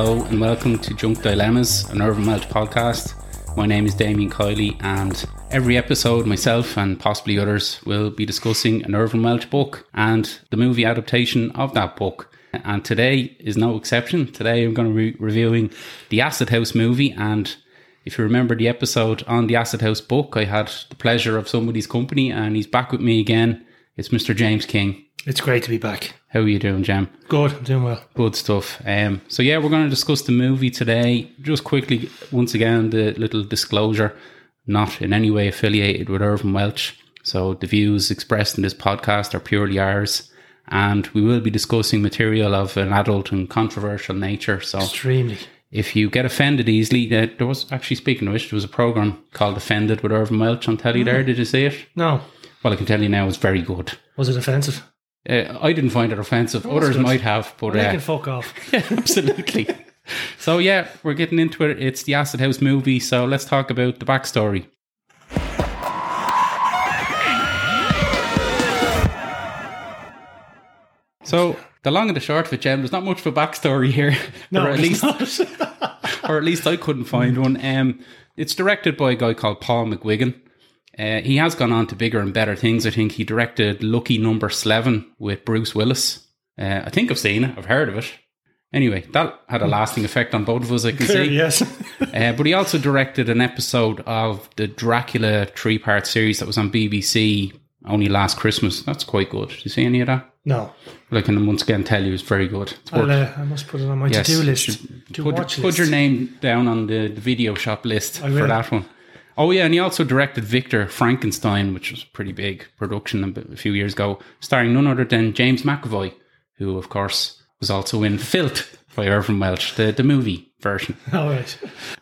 Hello and welcome to Junk Dilemmas, an Irvine Welsh podcast. My name is Damien Kiley, and every episode myself and possibly others will be discussing an Irvine Welsh book and the movie adaptation of that book. And today is no exception. Today I'm going to be reviewing the Acid House movie, and if you remember the episode on the Acid House book, I had the pleasure of somebody's company, and he's back with me again. It's Mr. James King. It's great to be back. How are you doing, Jam? Good, I'm doing well. Good stuff. So yeah, we're going to discuss the movie today. Just quickly, once again, the little disclosure, not in any way affiliated with Irvine Welsh. So the views expressed in this podcast are purely ours, and we will be discussing material of an adult and controversial nature. So extremely. If you get offended easily, there was actually, speaking of which, there was a programme called Offended with Irvine Welsh on telly there. Did you see it? No. Well, I can tell you now, it's very good. Was it offensive? I didn't find it offensive. Others good. might have, but They can fuck off. yeah, absolutely. So yeah, we're getting into it. It's the Acid House movie, so let's talk about the backstory. So the long and the short of it, Jem, there's not much of a backstory here. No, or at least, not. or at least I couldn't find one. It's directed by a guy called Paul McGuigan. He has gone on to bigger and better things. I think he directed Lucky Number 11 with Bruce Willis. I think I've seen it. I've heard of it. Anyway, that had a lasting effect on both of us, I can see. Yes. But he also directed an episode of the Dracula 3-part series that was on BBC only last Christmas. That's quite good. Did you see any of that? No. Well, I can once again tell you it's very good. It's I must put it on my to-do list. Put your name down on the video shop list for that one. Oh yeah, and he also directed Victor Frankenstein, which was a pretty big production a few years ago, starring none other than James McAvoy, who of course was also in Filth by Irvine Welsh, the movie version. All right.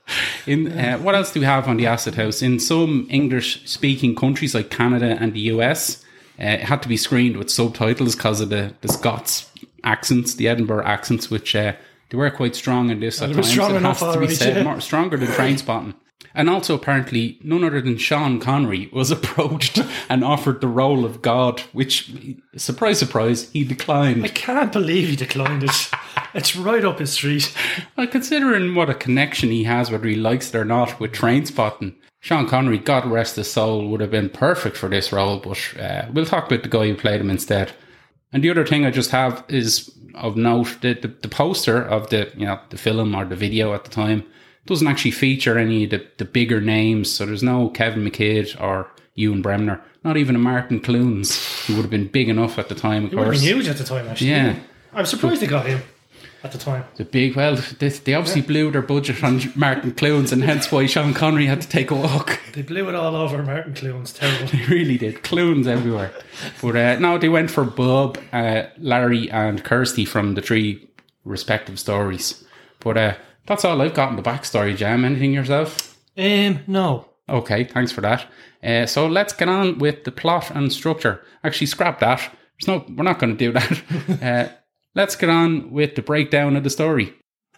What else do we have on the Acid House? In some English-speaking countries like Canada and the US, it had to be screened with subtitles because of the Scots accents, the Edinburgh accents, which they were quite strong in this at times. Strong it has enough, to be said, yeah. Stronger than Trainspotting. And also, apparently, none other than Sean Connery was approached and offered the role of God, which, surprise, surprise, he declined. I can't believe he declined it. It's right up his street. Well, considering what a connection he has, whether he likes it or not, with Trainspotting, Sean Connery, God rest his soul, would have been perfect for this role, but we'll talk about the guy who played him instead. And the other thing I just have is of note, the poster of the film or the video at the time doesn't actually feature any of the bigger names. So there's no Kevin McKidd or Ewan Bremner, not even a Martin Clunes, who would have been big enough at the time, of He course. would have been huge at the time, actually. Yeah. I'm surprised they got him at the time. They obviously blew their budget on Martin Clunes, and hence why Sean Connery had to take a walk. They blew it all over Martin Clunes. Terrible. They really did. Clunes everywhere. But no, they went for Bob, Larry and Kirsty from the 3 respective stories. But that's all I've got in the backstory, Jam. Anything yourself? No. Okay, thanks for that. So let's get on with the plot and structure. Actually, scrap that. We're not going to do that. Let's get on with the breakdown of the story.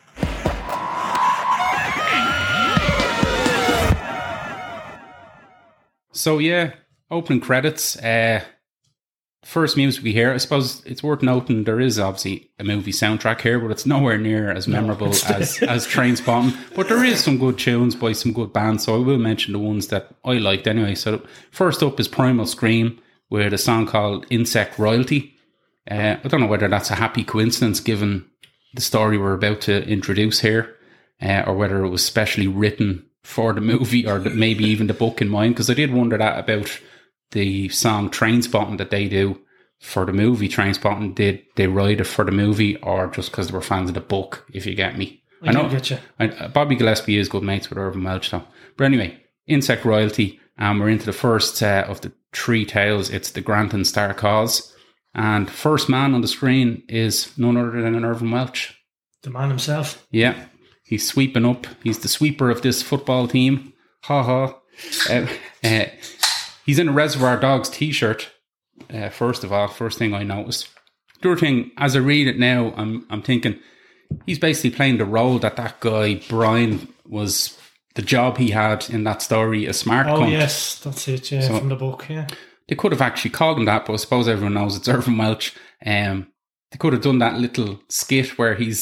So yeah, opening credits. First music we hear, I suppose it's worth noting there is obviously a movie soundtrack here, but it's nowhere near as memorable as Trainspotting. But there is some good tunes by some good bands, so I will mention the ones that I liked anyway. So first up is Primal Scream with a song called Insect Royalty. I don't know whether that's a happy coincidence given the story we're about to introduce here, or whether it was specially written for the movie or maybe even the book in mind, because I did wonder that about the song Trainspotting that they do for the movie Trainspotting. Did they write it for the movie or just because they were fans of the book, if you get me? I know. Get you. Bobby Gillespie is good mates with Irvine Welsh though. But anyway, Insect Royalty, and we're into the first of the 3 tales. It's the Granton Star Cause, and first man on the screen is none other than Irvine Welsh. The man himself. Yeah, he's sweeping up. He's the sweeper of this football team. Ha ha. He's in a Reservoir Dogs t-shirt, first of all, first thing I noticed. The other thing, as I read it now, I'm thinking he's basically playing the role that guy, Brian, was the job he had in that story, a smart cunt. Oh, yes, that's it, yeah, so, from the book, yeah. They could have actually called him that, but I suppose everyone knows it's Irvine Welsh. They could have done that little skit where he's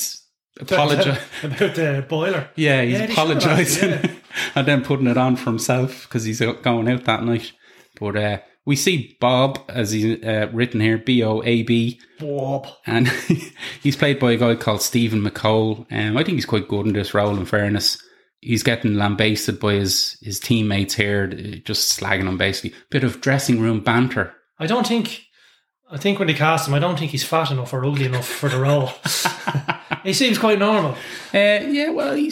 apologise. About the boiler. Yeah, he's Yeah, they should have apologising asked, and then putting it on for himself because he's going out that night. But we see Bob, as he's written here, Boab. Bob. And he's played by a guy called Stephen McCole. I think he's quite good in this role, in fairness. He's getting lambasted by his teammates here, just slagging him basically. Bit of dressing room banter. I think when they cast him, I don't think he's fat enough or ugly enough for the role. He seems quite normal. Yeah, well, he's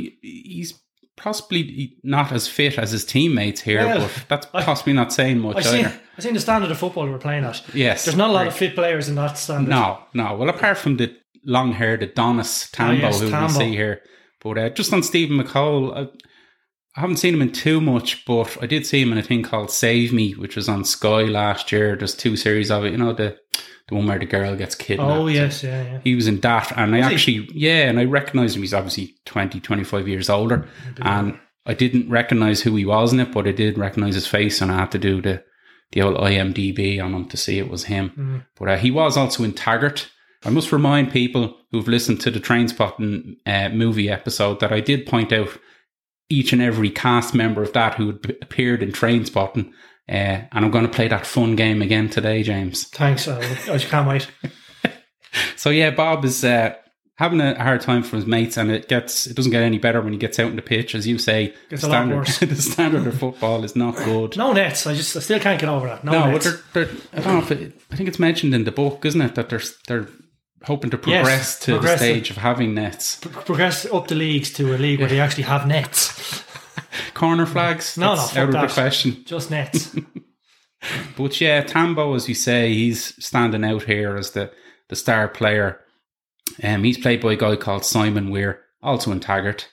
possibly not as fit as his teammates here, Well, but that's possibly not saying much either. I seen the standard of football we're playing at. Yes. There's not a lot of fit players in that standard. No. Well, apart from the long-haired Adonis Tambo, who Tambo. we see here. But just on Stephen McCole, I haven't seen him in too much, but I did see him in a thing called Save Me, which was on Sky last year. There's 2 series of it. You know, the one where the girl gets kidnapped. Oh, yes, yeah. He was in that. And I recognised him. He's obviously 20, 25 years older. And I didn't recognise who he was in it, but I did recognise his face, and I had to do the old IMDb on him to see it was him. But he was also in Taggart. I must remind people who've listened to the Trainspotting movie episode that I did point out each and every cast member of that who had appeared in Trainspotting. And I'm going to play that fun game again today, James. Thanks. I can't wait. So yeah, Bob is having a hard time for his mates, and it doesn't get any better when he gets out on the pitch. As you say, Gets a lot worse. The standard of football is not good. No nets. I still can't get over that. No, nets. I don't know if I think it's mentioned in the book, isn't it, that they're hoping to progress to the stage of having nets. Progress up the leagues to a league where they actually have nets. Corner flags? No, that's fuck out of that. the question. Just nets. But yeah, Tambo, as you say, he's standing out here as the star player. He's played by a guy called Simon Weir, also in Taggart.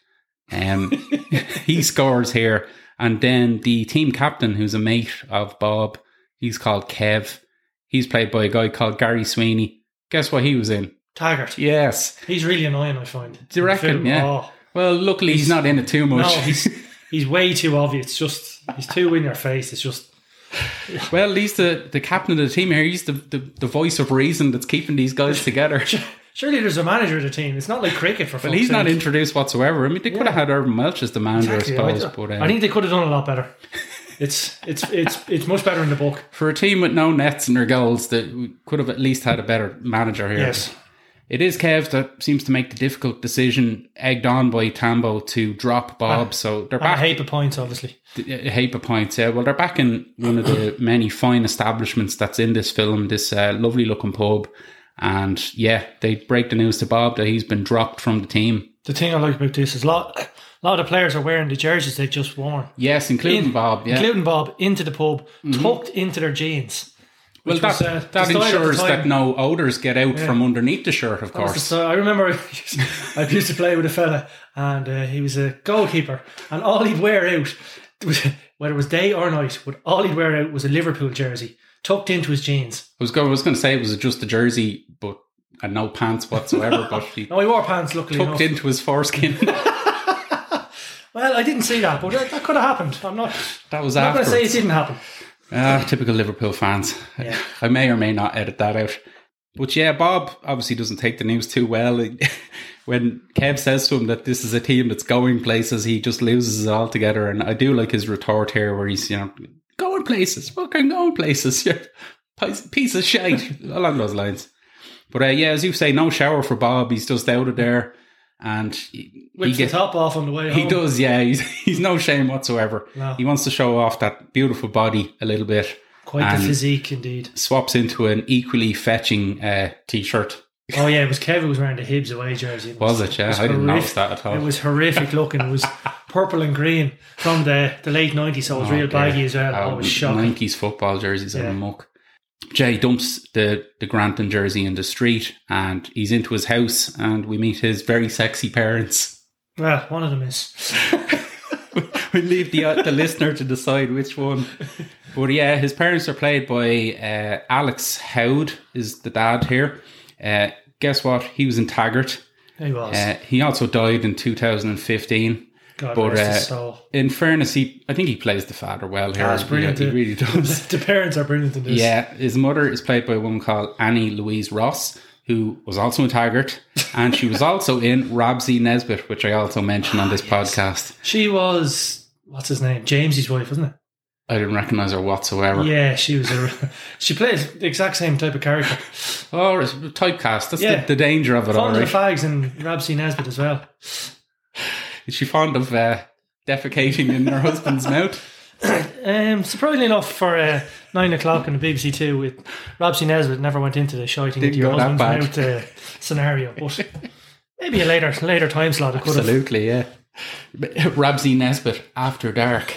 He scores here. And then the team captain, who's a mate of Bob, he's called Kev. He's played by a guy called Gary Sweeney. Guess what he was in? Taggart. Yes. He's really annoying, I find. Do you reckon? Yeah. Oh. Well, luckily he's not in it too much. No, he's way too obvious. He's too in your face. It's just... Well, he's the captain of the team here. He's the voice of reason that's keeping these guys together. Surely there's a manager of the team. It's not like cricket for Well, he's not introduced whatsoever. I mean, they could have had Urban Welch as the manager, Exactly. I suppose. But I think they could have done a lot better. It's much better in the book. for a team with no nets in their goals, that we could have at least had a better manager here. Yes. It is Kev that seems to make the difficult decision, egged on by Tambo, to drop Bob. So they're And a back. heap of points, obviously. A heap of points, yeah. Well, they're back in one of the many fine establishments that's in this film, this lovely looking pub. And yeah, they break the news to Bob that he's been dropped from the team. The thing I like about this is a lot of the players are wearing the jerseys they've just worn. Yes, including Bob, yeah. Including Bob, into the pub, tucked into their jeans. Well, which was, that the style at the ensures time. that no odours get out from underneath the shirt, of That was the course. style. I remember I used to play with a fella, and he was a goalkeeper, and all he'd wear out, whether it was day or night, all he'd wear out was a Liverpool jersey, tucked into his jeans. I was going to say it was just a jersey, but and no pants whatsoever, but he No, he wore pants, luckily tucked enough. into his foreskin. Well, I didn't see that, but that could have happened. I'm not That was going to say it afterwards. didn't happen. Typical Liverpool fans. Yeah. I may or may not edit that out. But yeah, Bob obviously doesn't take the news too well. When Kev says to him that this is a team that's going places, he just loses it altogether. And I do like his retort here where he's, going places, fucking going places. Piece of shite, along those lines. But yeah, as you say, no shower for Bob. He's just out of there. And Whips the top off on the way home. he does, yeah. He's no shame whatsoever. No. He wants to show off that beautiful body a little bit. Quite the and physique, indeed. swaps into an equally fetching t-shirt. Oh yeah, it was Kev who was wearing the Hibs away jersey. Was it? Yeah, I didn't notice that at all. It was horrific looking. It was purple and green from the late 90s, so it was real baggy as well. It was shocking. 90s football jerseys Yeah. on the muck. Jay dumps the Granton jersey in the street and he's into his house and we meet his very sexy parents. Well, one of them is. We leave the listener to decide which one. But yeah, his parents are played by Alex Howd is the dad here. Guess what? He was in Taggart. He was. He also died in 2015. God But rest his soul. in fairness, I think he plays the father well here. That's brilliant. He really does. The parents are brilliant in this. Yeah, his mother is played by a woman called Annie Louise Ross, who was also in Taggart, and she was also in Robsy Nesbitt, which I also mentioned on this podcast. She was, what's his name? Jamesy's wife, wasn't it? I didn't recognise her whatsoever. Yeah, she plays the exact same type of character. Oh, it's typecast. That's the danger of it all. Fond of the fags and Robsy Nesbitt as well. Is she fond of defecating in her husband's mouth? Surprisingly enough, for 9 o'clock on the BBC Two, with Robsy Nesbitt never went into the shouting into your husband's mouth scenario. But maybe a later time slot it could have. Absolutely, yeah. Robsy Nesbitt After Dark.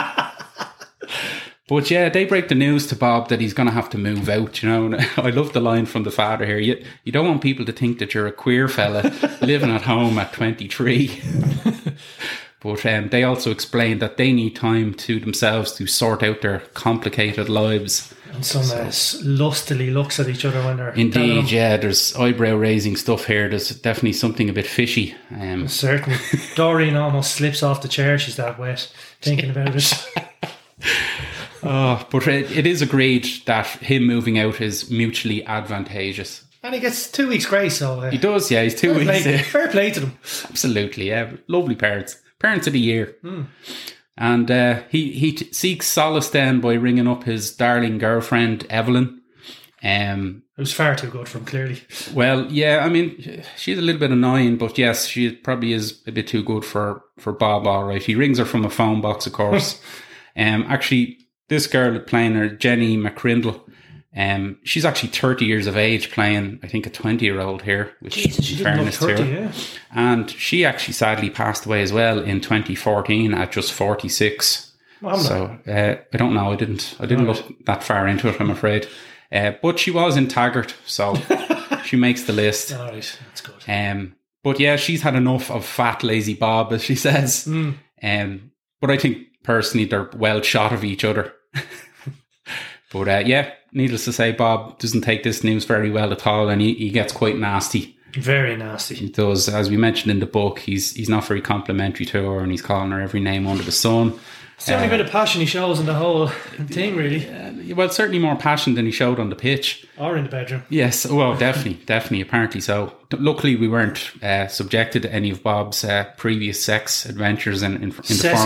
But yeah, they break the news to Bob that he's going to have to move out, you know. And I love the line from the father here. You don't want people to think that you're a queer fella living at home at 23. But they also explain that they need time to themselves to sort out their complicated lives. And some lustily looks at each other when they're... Indeed, yeah. There's eyebrow-raising stuff here. There's definitely something a bit fishy. Certainly. Doreen almost slips off the chair. She's that wet thinking about it. Oh, but it is agreed that him moving out is mutually advantageous. And he gets 2 weeks grace, so... he does, yeah. He's 2 weeks. Fair play to them. Absolutely, yeah. Lovely parents. Parents of the year. And he seeks solace then by ringing up his darling girlfriend, Evelyn. It was far too good for him, clearly. Well, yeah, I mean, she's a little bit annoying, but yes, she probably is a bit too good for Bob, all right. He rings her from a phone box, of course. Actually... This girl playing her, Jenny McCrindle, she's actually 30 years of age playing, I think, a 20-year-old here, which Jesus, in fairness 30, to her. yeah. And she actually sadly passed away as well in 2014 at just 46. Well, so I don't know. I didn't look that far into it, I'm afraid. But she was in Taggart, so she makes the list. All right, that's good. But yeah, she's had enough of fat, lazy Bob, as she says. But I think personally they're well shot of each other. But yeah, needless to say, Bob doesn't take this news very well at all, and he gets quite nasty. Very nasty. He does. As we mentioned in the book, he's not very complimentary to her, and he's calling her every name under the sun. It's the only bit of passion he shows in the whole thing, really. Well, certainly more passion than he showed on the pitch. Or in the bedroom. Yes, well, definitely, apparently so. Luckily, we weren't subjected to any of Bob's previous sex adventures in the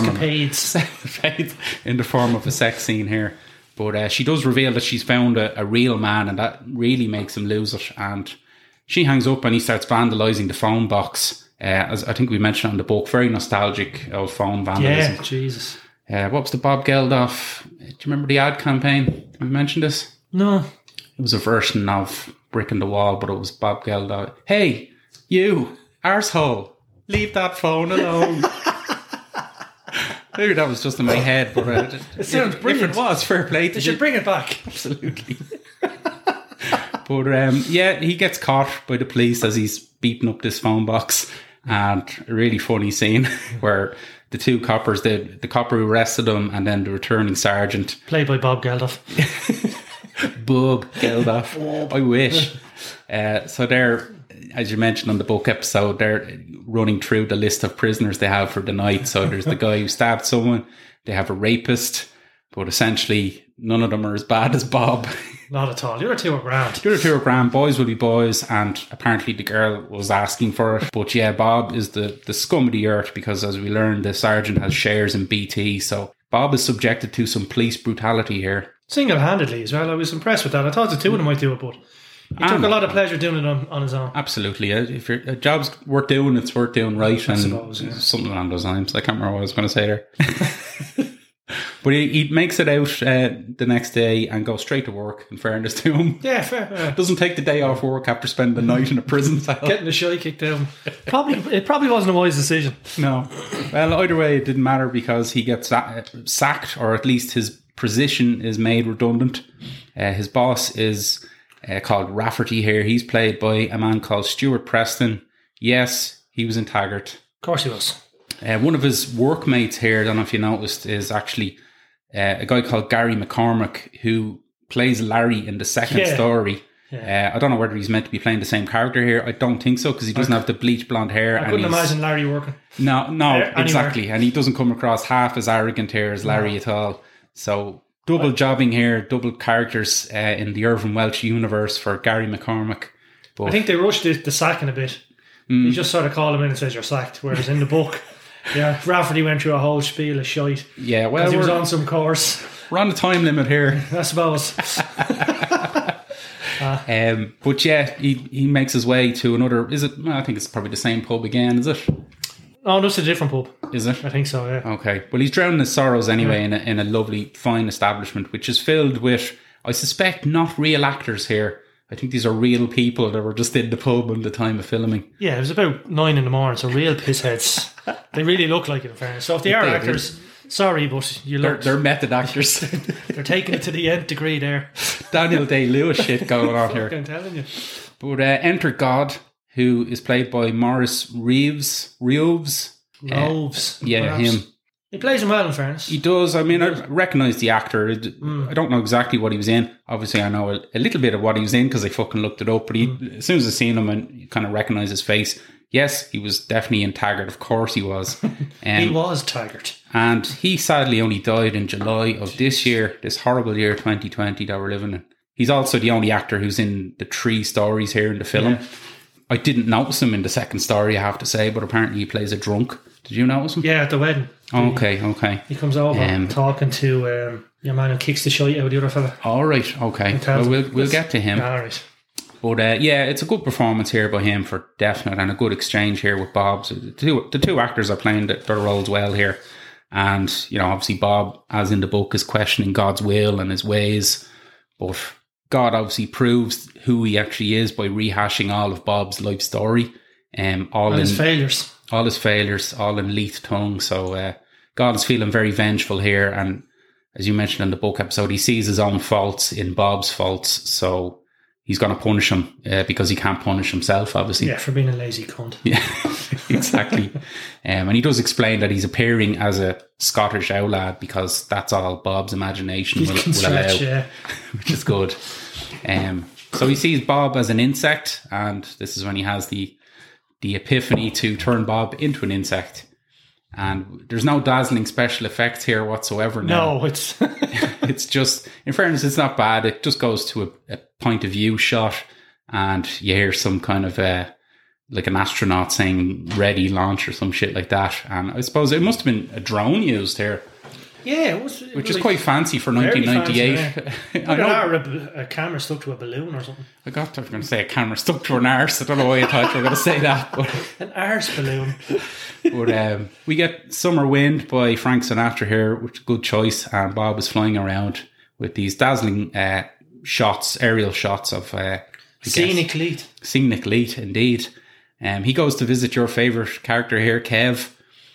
form of a sex scene here. But she does reveal that she's found a real man, and that really makes him lose it. And she hangs up and he starts vandalising the phone box. As I think we mentioned on the book, very nostalgic of phone vandalism. Yeah, Jesus. What was the Bob Geldof? Do you remember the ad campaign? Have we mentioned this? No. It was a version of Brick in the Wall, but it was Bob Geldof. Hey, you, arsehole, leave that phone alone. Maybe that was just in my head, but it sounds brilliant. If it was, fair play to they should bring it back. Absolutely. But yeah, he gets caught by the police as he's beating up this phone box. And a really funny scene where the two coppers, the copper who arrested him and then the returning sergeant. Played by Bob Geldof. Bob Geldof. I wish. So they're, as you mentioned on the book episode, they're running through the list of prisoners they have for the night. So there's the guy who stabbed someone. They have a rapist. But essentially, none of them are as bad as Bob. Not at all. The other two are grand. The other two are grand. Boys will be boys. And apparently the girl was asking for it. But yeah, Bob is the scum of the earth because, as we learned, the sergeant has shares in BT. So Bob is subjected to some police brutality here. Single-handedly as well. I was impressed with that. I thought the two of them might do it, but he took a lot of pleasure doing it on his own. Absolutely. If a job's worth doing, it's worth doing right. I suppose, yeah. Something along those lines. I can't remember what I was going to say there. But he makes it out the next day and goes straight to work, in fairness to him. Yeah, fair. Doesn't take the day off work after spending the night in a prison cell. Getting the shy kicked out. It probably wasn't a wise decision. No. Well, either way, it didn't matter because he gets sacked, or at least his position is made redundant. His boss is called Rafferty here. He's played by a man called Stuart Preston. Yes, he was in Taggart. Of course he was. One of his workmates here, I don't know if you noticed, is actually a guy called Gary McCormack, who plays Larry in the second story. Yeah. I don't know whether he's meant to be playing the same character here. I don't think so, because he doesn't have the bleach blonde hair. I couldn't imagine Larry working. No, exactly. And he doesn't come across half as arrogant here as Larry at all. So double jobbing here, double characters in the Irvin Welsh universe for Gary McCormack. But I think they rushed the sacking a bit. They just sort of call him in and says you're sacked. Whereas in the book, yeah, Rafferty went through a whole spiel of shite. Yeah, well, because he was on some course. We're on the time limit here. I suppose. But yeah, he makes his way to another. Is it? Well, I think it's probably the same pub again. Is it? Oh, no, it's a different pub. Is it? I think so. Yeah. Okay. Well, he's drowning his sorrows anyway in a lovely, fine establishment, which is filled with, I suspect, not real actors here. I think these are real people that were just in the pub at the time of filming. Yeah, it was about 9 a.m, so real pissheads. They really look like it, in fairness. So if they are actors, sorry, but they're method actors. They're taking it to the nth degree there. Daniel Day-Lewis shit going on here. I'm telling you. But enter God, who is played by Maurice Reeves. Roves. Yeah, perhaps. him. He plays him well, in fairness. He does. I mean, I recognise the actor. I don't know exactly what he was in. Obviously, I know a little bit of what he was in because I fucking looked it up. But as soon as I seen him and you kind of recognise his face, yes, he was definitely in Taggart. Of course he was. He was Taggart. And he sadly only died in July of this year, this horrible year 2020 that we're living in. He's also the only actor who's in the 3 stories here in the film. Yeah. I didn't notice him in the second story, I have to say, but apparently he plays a drunk. Did you notice him? Yeah, at the wedding. Okay. He comes over talking to your man who kicks the shite out of the other fella. All right, okay. Well, we'll get to him. All right. But yeah, it's a good performance here by him for definite, and a good exchange here with Bob. So the two actors are playing their roles well here. And, you know, obviously Bob, as in the book, is questioning God's will and his ways. But God obviously proves who he actually is by rehashing all of Bob's life story. All his failures. All his failures, all in Leith tongue. So God is feeling very vengeful here. And as you mentioned in the book episode, he sees his own faults in Bob's faults. So he's going to punish him because he can't punish himself, obviously. Yeah, for being a lazy cunt. Yeah, exactly. And he does explain that he's appearing as a Scottish outlaw because that's all Bob's imagination will allow, yeah. which is good. So he sees Bob as an insect, and this is when he has the epiphany to turn Bob into an insect. And there's no dazzling special effects here whatsoever now. No, it's... It's just, in fairness, it's not bad. It just goes to a point of view shot, and you hear some kind of like an astronaut saying ready launch or some shit like that. And I suppose it must have been a drone used here. Yeah, which is quite fancy for 1998. Fancy, yeah. I know a camera stuck to a balloon or something. I was going to say a camera stuck to an arse. I don't know why I thought you were going to say that. But an arse balloon. But we get Summer Wind by Frank Sinatra here, which is a good choice. And Bob is flying around with these dazzling shots, aerial shots of Scenic Leith. Scenic Leith, indeed. He goes to visit your favourite character here, Kev.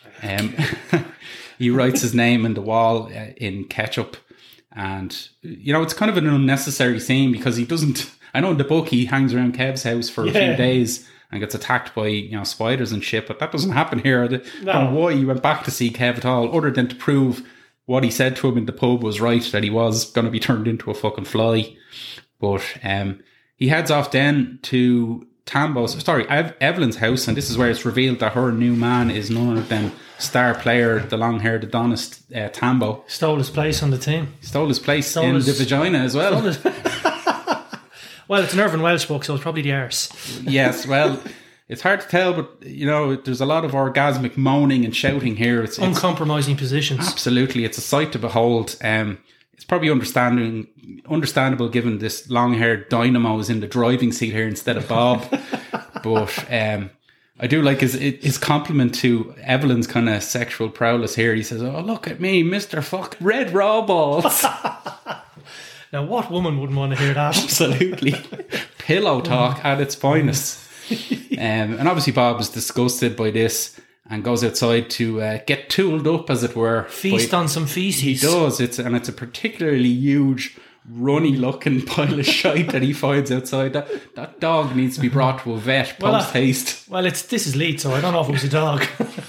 He writes his name in the wall in ketchup. And, you know, it's kind of an unnecessary scene because he doesn't... I know in the book he hangs around Kev's house for a few days and gets attacked by, you know, spiders and shit, but that doesn't happen here. I don't know why he went back to see Kev at all, other than to prove what he said to him in the pub was right, that he was going to be turned into a fucking fly. But he heads off then to Evelyn's house, and this is where it's revealed that her new man is none other than star player, the long-haired Adonis Tambo. Stole his place on the team. Stole his place in the vagina as well. Well, it's an Irvin Welsh book, so it's probably the arse. Yes, well, it's hard to tell, but, you know, there's a lot of orgasmic moaning and shouting here. It's uncompromising positions. Absolutely. It's a sight to behold. It's probably understandable given this long-haired dynamo is in the driving seat here instead of Bob. But I do like his compliment to Evelyn's kind of sexual prowess here. He says, "Oh, look at me, Mr. Fuck Red Raw Balls." Now, what woman wouldn't want to hear that? Absolutely. Pillow talk at its finest. And obviously Bob is disgusted by this and goes outside to get tooled up, as it were. Feast on some feces. He does. It's a particularly huge, runny-looking pile of shite that he finds outside. That dog needs to be brought to a vet post-haste. Well, this is Leith, so I don't know if it was a dog.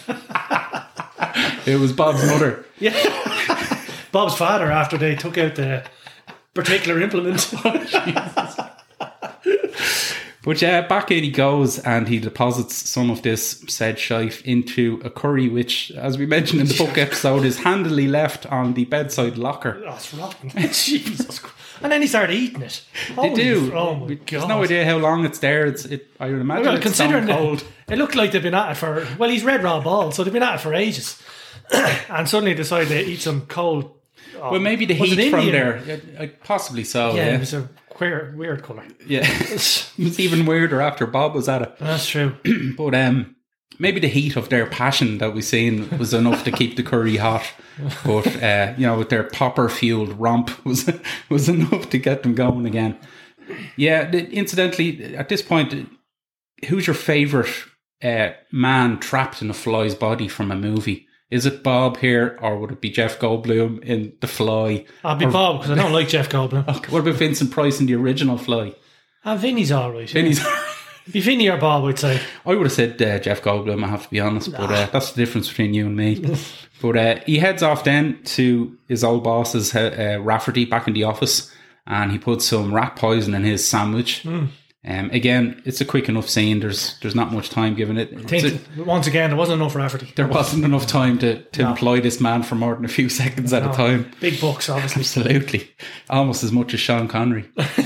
It was Bob's mother. Yeah. Bob's father, after they took out the particular implement. But But yeah, back in he goes and he deposits some of this said shite into a curry, which, as we mentioned in the book episode, is handily left on the bedside locker. Oh, it's rotten. Jesus Christ. And then he started eating it. They do. Oh my God. There's no idea how long it's there. I would imagine Well, it's considering stone cold. it looked like they've been at it for, well, he's red raw ball, so they've been at it for ages. And suddenly decide to eat some cold. Well, maybe the Was it heat from Indian? there. Yeah, possibly so. Yeah, Yeah. it was a weird colour. Yeah. It was even weirder after Bob was at it. That's true. But maybe the heat of their passion that we seen was enough to keep the curry hot. But with their popper fueled romp was enough to get them going again. Yeah. Incidentally, at this point, who's your favourite man trapped in a fly's body from a movie? Is it Bob here, or would it be Jeff Goldblum in The Fly? I'll be Bob, because I don't like Jeff Goldblum. Okay, what about Vincent Price in the original Fly? Vinny's alright. Vinny's. Be Vinny or Bob, I'd say. I would have said Jeff Goldblum, I have to be honest, but that's the difference between you and me. But he heads off then to his old boss's Rafferty back in the office, and he puts some rat poison in his sandwich. Again, it's a quick enough scene. There's not much time given it. Once again, there wasn't enough Rafferty. There wasn't enough time to employ this man for more than a few seconds at a time. Big bucks, obviously. Absolutely. Almost as much as Sean Connery.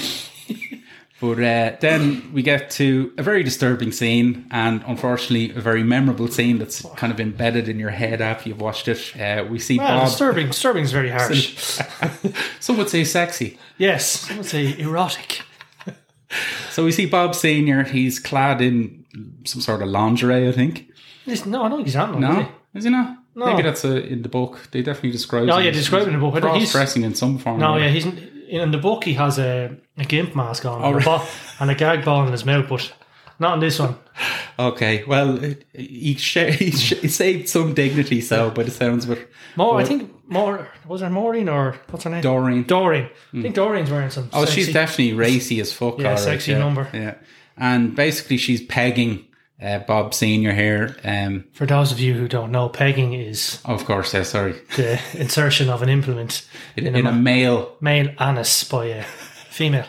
But then we get to a very disturbing scene, and unfortunately a very memorable scene that's kind of embedded in your head after you've watched it. We see Bob. Disturbing is very harsh. Some would say sexy. Yes, some would say erotic. So we see Bob Senior. He's clad in some sort of lingerie, I think. No, I don't think he's that. No, is he not? No. Maybe that's in the book. They definitely describe. Oh yeah, describe it in the book. Cross-dressing in some form. No, yeah, he's in the book. He has a gimp mask on and a gag ball in his mouth, but not in this one. Okay, well, he saved some dignity, so by the sounds of it. I think was there Maureen or what's her name? Doreen. I think Doreen's wearing some. Oh, sexy, she's definitely racy as fuck. Yeah, sexy number. Yeah, and basically she's pegging Bob Senior here. For those of you who don't know, pegging is, of course, sorry, the insertion of an implement in a male anus by a female.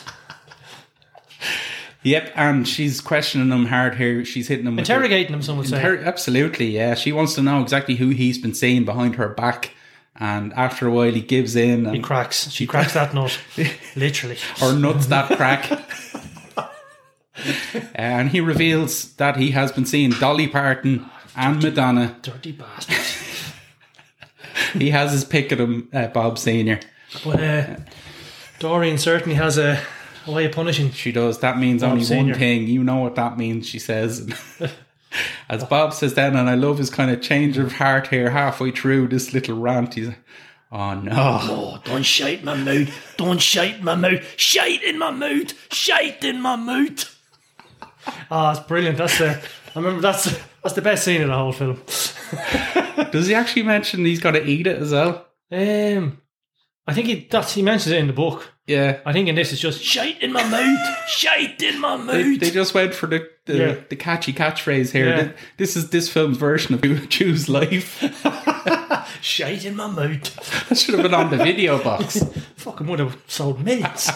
Yep, and she's questioning him hard here. She's hitting him, interrogating him. Some would say, absolutely. Yeah, she wants to know exactly who he's been seeing behind her back. And after a while, he gives in. And he cracks. She cracks that nut, literally, or nuts that crack. And he reveals that he has been seeing Dolly Parton and Madonna. Dirty bastard. He has his pick of them, Bob Senior. But Doreen certainly has a way of punishing. She does. That means Bob only Senior. One thing. You know what that means, she says. As Bob says then, and I love his kind of change of heart here halfway through this little rant. He's like, oh no. Oh, don't shite in my mouth. Don't shite in my mouth. Shite in my mouth. Shite in my mouth. Oh, it's brilliant. I remember that's the best scene in the whole film. Does he actually mention he's got to eat it as well? I think he mentions it in the book. Yeah. I think in this it's just shite in my mouth. Shite in my mouth. They just went for the catchy catchphrase here. Yeah. This is this film's version of Choose Life. Shite in my mouth. That should have been on the video box. Fucking would have sold millions.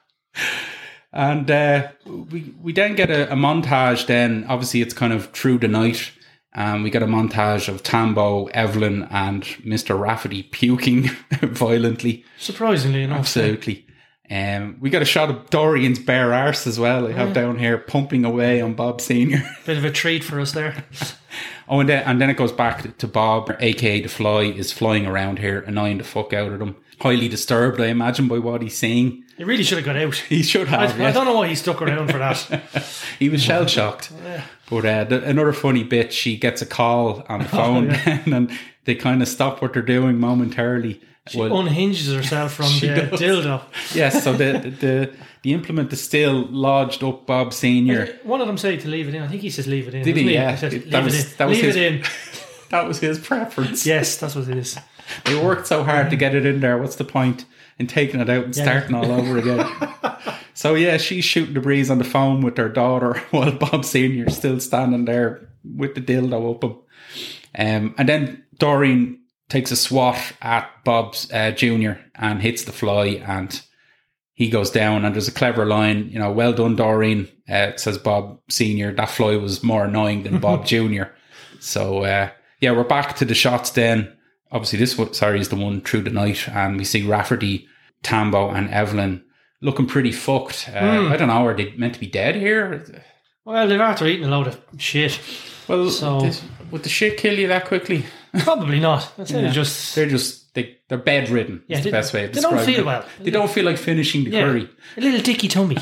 And we then get a montage then. Obviously it's kind of through the night. We get a montage of Tambo, Evelyn and Mr. Rafferty puking violently. Surprisingly enough. Absolutely. We got a shot of Dorian's bare arse as well. I have down here pumping away on Bob Senior. Bit of a treat for us there. And then it goes back to Bob, aka The Fly, is flying around here, annoying the fuck out of him. Highly disturbed, I imagine, by what he's seeing. He really should have got out. He should have. I don't know why he stuck around for that. He was shell shocked. Yeah. But another funny bit, she gets a call on the phone, and they kind of stop what they're doing momentarily. She unhinges herself from the dildo. Yes, so the implement is still lodged up Bob Senior. One of them said to leave it in. I think he says leave it in. Did he? Yeah. Leave it in. That was his preference. Yes, that's what it is. They worked so hard to get it in there. What's the point in taking it out and starting all over again? So yeah, she's shooting the breeze on the phone with her daughter while Bob Senior's still standing there with the dildo up him. And then Doreen takes a swat at Bob's Junior and hits the fly, and he goes down, and there's a clever line, well done, Doreen, says Bob Sr. That fly was more annoying than Bob Jr. So, we're back to the shots then. Obviously, this is the one through the night, and we see Rafferty, Tambo, and Evelyn looking pretty fucked. I don't know, are they meant to be dead here? Well, they're after eating a load of shit. Well, would the shit kill you that quickly? Probably not. I'd say they're bedridden. Yeah, is the best way of describing it. They don't feel well. They don't feel like finishing the curry. A little dicky tummy.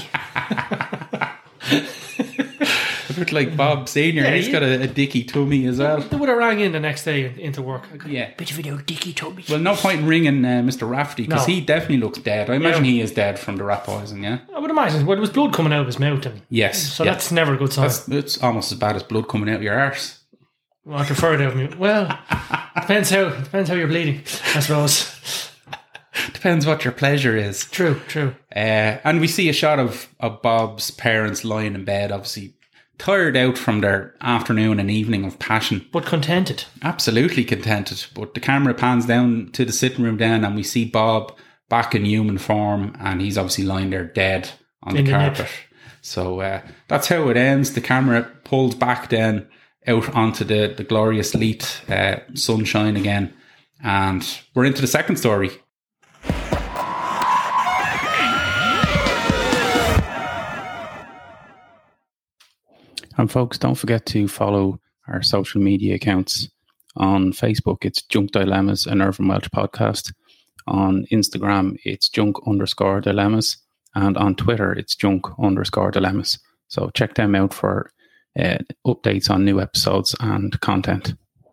A bit like Bob Senior. He's got a dicky tummy as well. They would have rang in the next day into work. Yeah, bit of a dicky tummy. Well, no point in ringing Mr. Rafferty, because he definitely looks dead. I imagine he is dead from the rat poison. Yeah, I would imagine. Well, there was blood coming out of his mouth, so that's never a good sign. It's almost as bad as blood coming out of your arse. Well, I prefer it out of me. Well, depends how you're bleeding, I suppose. Depends what your pleasure is. True. And we see a shot of Bob's parents lying in bed, obviously tired out from their afternoon and evening of passion. But contented. Absolutely contented. But the camera pans down to the sitting room then, and we see Bob back in human form, and he's obviously lying there dead on the carpet. So that's how it ends. The camera pulls back then out onto the glorious Leith sunshine again. And we're into the second story. And folks, don't forget to follow our social media accounts. On Facebook, it's Junk Dilemmas, an Irvine Welsh podcast. On Instagram, it's junk_dilemmas. And on Twitter, it's junk_dilemmas. So check them out for updates on new episodes and content.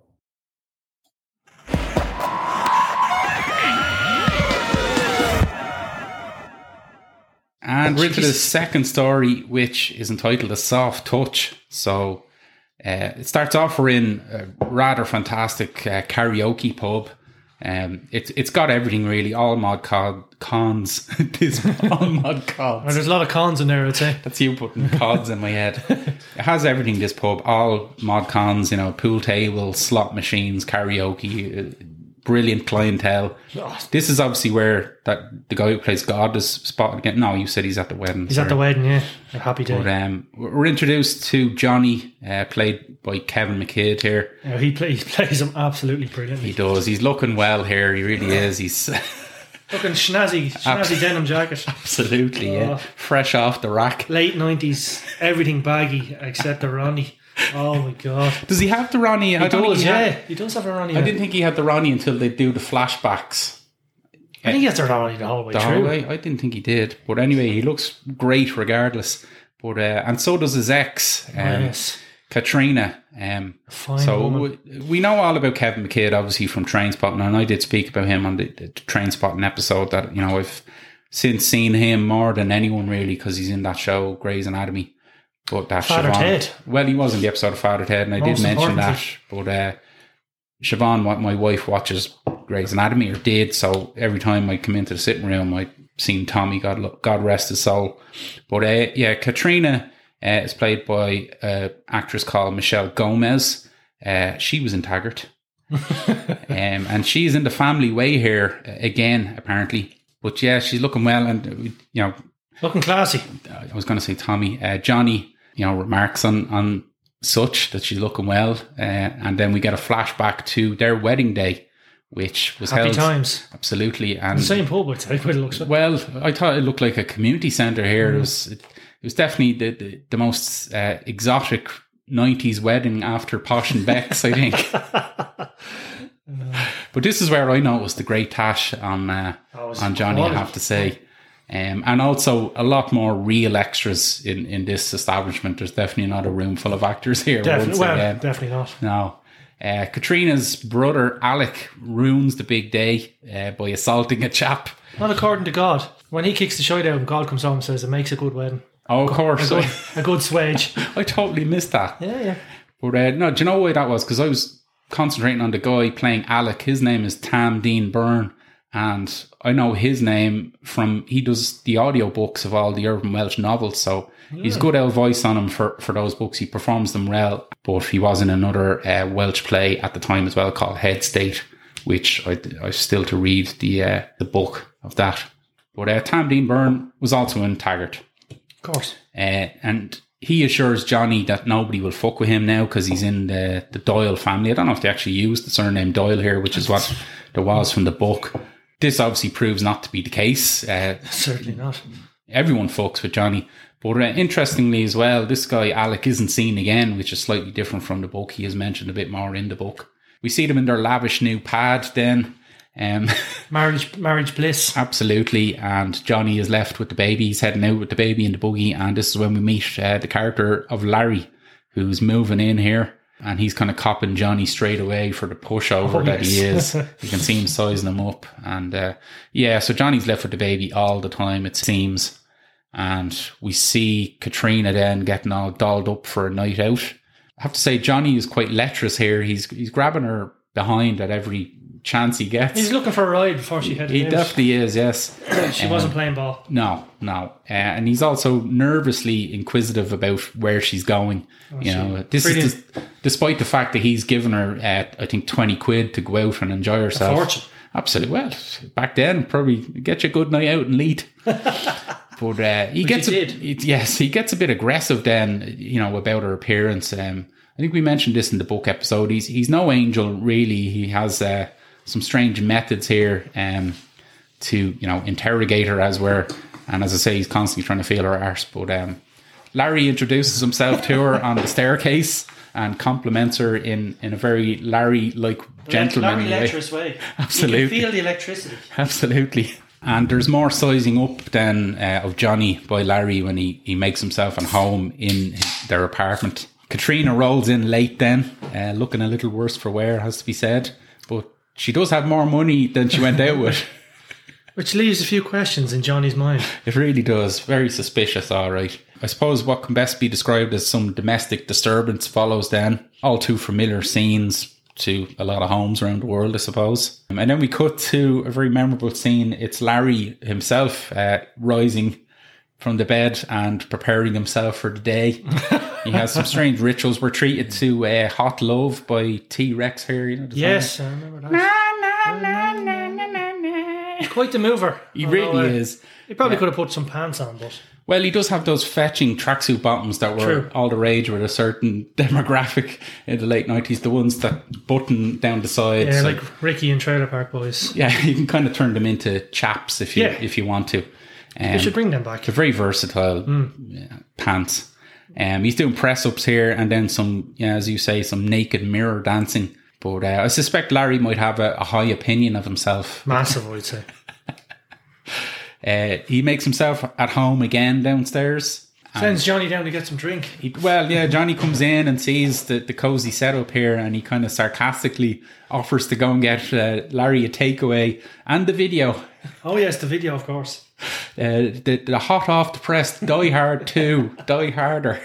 And we're into the second story, which is entitled A Soft Touch. So it starts off, we're in a rather fantastic karaoke pub. It's got everything really, all mod cons. All mod cons. Well, there's a lot of cons in there, I'd say. That's you putting cods in my head. It has everything, this pub, all mod cons, pool tables, slot machines, karaoke, brilliant clientele. This is obviously where the guy who plays God is spotted again. No, you said he's at the wedding. He's at the wedding, yeah. A happy day. But we're introduced to Johnny, played by Kevin McKidd here. Yeah, he plays him absolutely brilliantly. He does. He's looking well here. He really is. He's looking snazzy denim jacket. Absolutely, yeah. Fresh off the rack. Late 90s, everything baggy except the Ronnie. Oh my God. Does he have the Ronnie? He does have a Ronnie. I didn't think he had the Ronnie until they do the flashbacks. I think he has the Ronnie the whole way through. I didn't think he did. But anyway, he looks great regardless. But and so does his ex, yes. Katrina. So we know all about Kevin McKidd, obviously, from Trainspotting, and I did speak about him on the Trainspotting episode that, I've since seen him more than anyone really, because he's in that show, Grey's Anatomy. But that Father Siobhan, Ted. Well, he was in the episode of Father Ted, and I did mention that. But Siobhan, my wife, watches Grey's Anatomy, or did, so every time I come into the sitting room, I'd seen Tommy, God rest his soul. But Katrina is played by an actress called Michelle Gomez. She was in Taggart. And she's in the family way here again, apparently. But yeah, she's looking well, and looking classy. I was going to say Tommy. Johnny, remarks on such that she's looking well, and then we get a flashback to their wedding day, which was happy held times. Absolutely, and the same pub. I'd say, it looks like. Well, I thought it looked like a community centre here. It was definitely the most exotic 90s wedding after Posh and Beck's, I think. But this is where I noticed the great tash on Johnny, I have to say. And also a lot more real extras in this establishment. There's definitely not a room full of actors here. Definitely not. No. Katrina's brother Alec ruins the big day by assaulting a chap. Not according to God. When he kicks the shite out and God comes home and says it makes a good wedding. Oh, of course. A good swage. I totally missed that. Yeah. But no, do you know why that was? Because I was concentrating on the guy playing Alec. His name is Tam Dean Byrne. And I know his name he does the audiobooks of all the Irvine Welsh novels. So he's good old voice on him for those books. He performs them well. But he was in another Welsh play at the time as well called Head State, which I still to read the book of that. But Tam Dean Byrne was also in Taggart. Of course. And he assures Johnny that nobody will fuck with him now because he's in the Doyle family. I don't know if they actually used the surname Doyle here, which is what there was from the book. This obviously proves not to be the case. Certainly not. Everyone fucks with Johnny. But interestingly as well, this guy Alec isn't seen again, which is slightly different from the book. He is mentioned a bit more in the book. We see them in their lavish new pad then. Marriage bliss. Absolutely. And Johnny is left with the baby. He's heading out with the baby in the buggy. And this is when we meet the character of Larry, who's moving in here. And he's kind of copping Johnny straight away for the pushover that he is. You can see him sizing him up. And so Johnny's left with the baby all the time, it seems. And we see Katrina then getting all dolled up for a night out. I have to say, Johnny is quite lecherous here. He's grabbing her behind at every chance he gets. He's looking for a ride before she heads out. He definitely is, yes. She wasn't playing ball. No. And he's also nervously inquisitive about where she's going. This is despite the fact that he's given her, I think, 20 quid to go out and enjoy herself. A fortune. Absolutely. Well, back then, probably get you a good night out and lead. But he gets a bit aggressive then, about her appearance. I think we mentioned this in the book episode. He's no angel, really. He has some strange methods here to, interrogate her as we're. And as I say, he's constantly trying to feel her arse. But Larry introduces himself to her on the staircase and compliments her in a very Larry-like gentlemanly way. Absolutely. You can feel the electricity. Absolutely. And there's more sizing up then of Johnny by Larry when he makes himself at home in their apartment. Katrina rolls in late then, looking a little worse for wear, has to be said. But she does have more money than she went out with. Which leaves a few questions in Johnny's mind. It really does. Very suspicious, all right. I suppose what can best be described as some domestic disturbance follows then. All too familiar scenes to a lot of homes around the world, I suppose. And then we cut to a very memorable scene. It's Larry himself rising from the bed and preparing himself for the day. He has some strange rituals. We're treated to Hot Love by T-Rex here. Yes, I remember that. Quite the mover. He really is. He probably could have put some pants on, but... Well, he does have those fetching tracksuit bottoms that were all the rage with a certain demographic in the late 90s. The ones that button down the sides. Yeah, like Ricky and Trailer Park Boys. Yeah, you can kind of turn them into chaps if you want to. You should bring them back. They're very versatile pants. He's doing press-ups here and then some, as you say, some naked mirror dancing. But I suspect Larry might have a high opinion of himself. Massive, I'd say. He makes himself at home again downstairs. Sends Johnny down to get some drink. Johnny comes in and sees the cozy setup here and he kind of sarcastically offers to go and get Larry a takeaway and the video. Oh yes, the video, of course. The hot off the press Die Hard 2, Die Harder.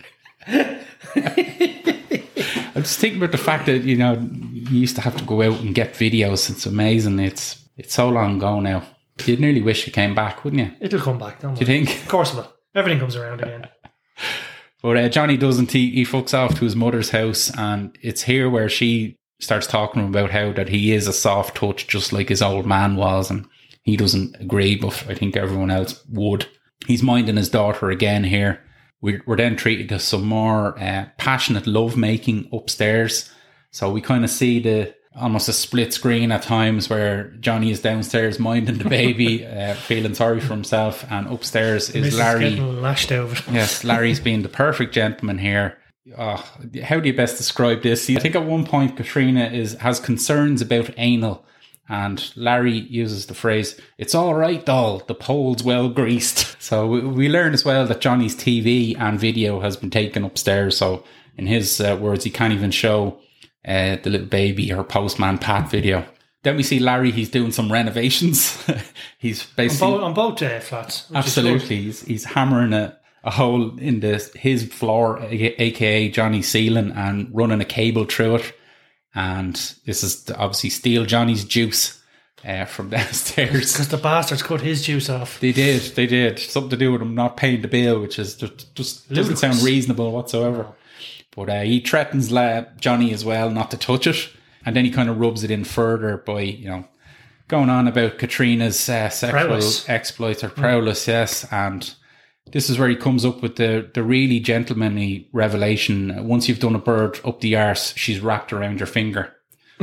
I'm just thinking about the fact that, you used to have to go out and get videos. It's amazing. It's so long ago now. You'd nearly wish it came back, wouldn't you? It'll come back, don't you think? Of course it will. Everything comes around again. But Johnny doesn't. He fucks off to his mother's house, and it's here where she starts talking to him about how that he is a soft touch, just like his old man was, and he doesn't agree, but I think everyone else would. He's minding his daughter again here. We're then treated to some more passionate lovemaking upstairs. So we kind of see almost a split screen at times where Johnny is downstairs minding the baby, feeling sorry for himself, and upstairs is Larry. Getting lashed over. Yes, Larry's being the perfect gentleman here. How do you best describe this? I think at one point Katrina has concerns about anal, and Larry uses the phrase, "It's all right, doll, the pole's well greased." So we learn as well that Johnny's TV and video has been taken upstairs. So in his words, he can't even show the little baby or Postman Pat video. Then we see Larry, he's doing some renovations. He's basically... On both flats. Absolutely. He's hammering a hole in his floor, aka Johnny's ceiling, and running a cable through it. And this is to obviously steal Johnny's juice from downstairs. Because the bastards cut his juice off. They did. Something to do with him not paying the bill, which is just doesn't sound reasonable whatsoever. But he threatens Johnny as well not to touch it. And then he kind of rubs it in further by, going going on about Katrina's sexual Prowess. exploits or prowess, yes. And this is where he comes up with the really gentlemanly revelation. Once you've done a bird up the arse, she's wrapped around your finger.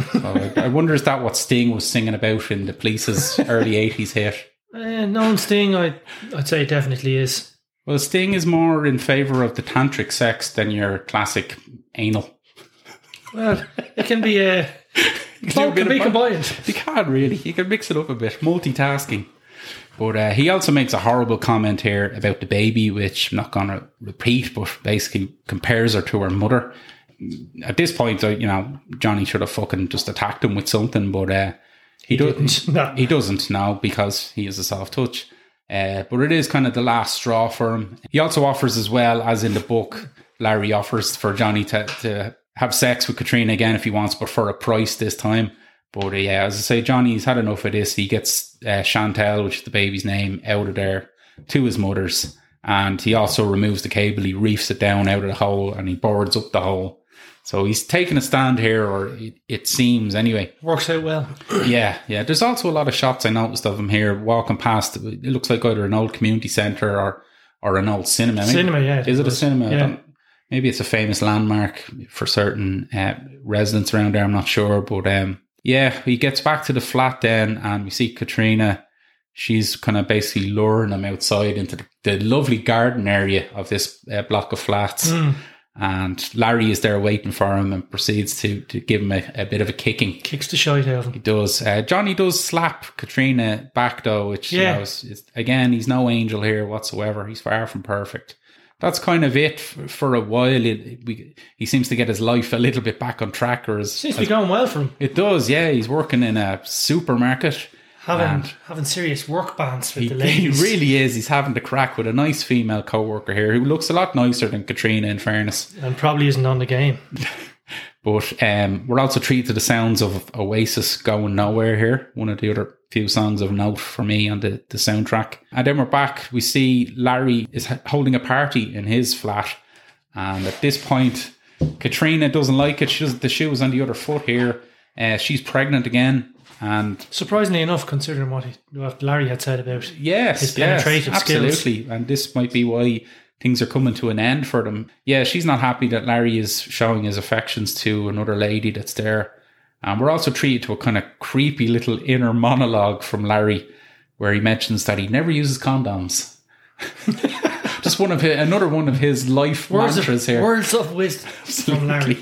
So I wonder, is that what Sting was singing about in the Police's early 80s hit? Known Sting, I'd say it definitely is. Well, Sting is more in favour of the tantric sex than your classic anal. Well, it can be both can be combined. You can really. You can mix it up a bit. Multitasking. But he also makes a horrible comment here about the baby, which I'm not going to repeat, but basically compares her to her mother. At this point, Johnny should have fucking just attacked him with something, but he doesn't. No. He doesn't now because he has a soft touch. But it is kind of the last straw for him. He also offers, as well as in the book, Larry offers for Johnny to have sex with Katrina again if he wants, but for a price this time. But yeah, as I say, Johnny's had enough of this. He gets Chantel, which is the baby's name, out of there to his mother's. And he also removes the cable. He reefs it down out of the hole and he boards up the hole. So he's taking a stand here, or it seems anyway. Works out well. Yeah. There's also a lot of shots I noticed of him here walking past. It looks like either an old community centre or an old cinema. Cinema, yeah. Is it a cinema? Yeah. Maybe it's a famous landmark for certain residents around there. I'm not sure. But he gets back to the flat then and we see Katrina. She's kind of basically luring him outside into the lovely garden area of this block of flats. And Larry is there waiting for him and proceeds to give him a bit of a kicking. Kicks the shite out of him. He does. Johnny does slap Katrina back though, which is, again, he's no angel here whatsoever. He's far from perfect. That's kind of it for a while. He seems to get his life a little bit back on track. Seems to be going well for him. It does, yeah. He's working in a supermarket. Having serious work bands with the ladies. He really is. He's having the crack with a nice female co-worker here who looks a lot nicer than Katrina, in fairness. And probably isn't on the game. But we're also treated to the sounds of Oasis Going Nowhere here. One of the other few songs of note for me on the soundtrack. And then we're back. We see Larry is holding a party in his flat. And at this point, Katrina doesn't like it. The shoe is on the other foot here. She's pregnant again. And surprisingly enough, considering what Larry had said about his penetrative skills. Absolutely. And this might be why things are coming to an end for them. Yeah, she's not happy that Larry is showing his affections to another lady that's there. And we're also treated to a kind of creepy little inner monologue from Larry where he mentions that he never uses condoms. Just another one of his life mantras here. Words of wisdom from Larry.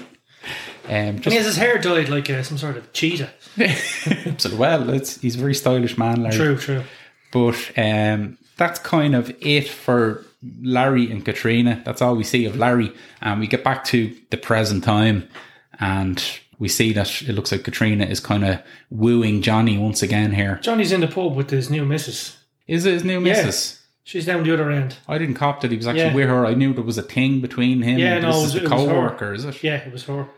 And he has his hair dyed like some sort of cheetah. Well, he's a very stylish man, Larry. True. But that's kind of it for Larry and Katrina. That's all we see of Larry. And we get back to the present time and we see that it looks like Katrina is kind of wooing Johnny once again here. Johnny's in the pub with his new missus. Is it his new missus? She's down the other end. I didn't cop that he was actually with her. I knew there was a thing between him and this is the co-worker, is it? Yeah, it was her.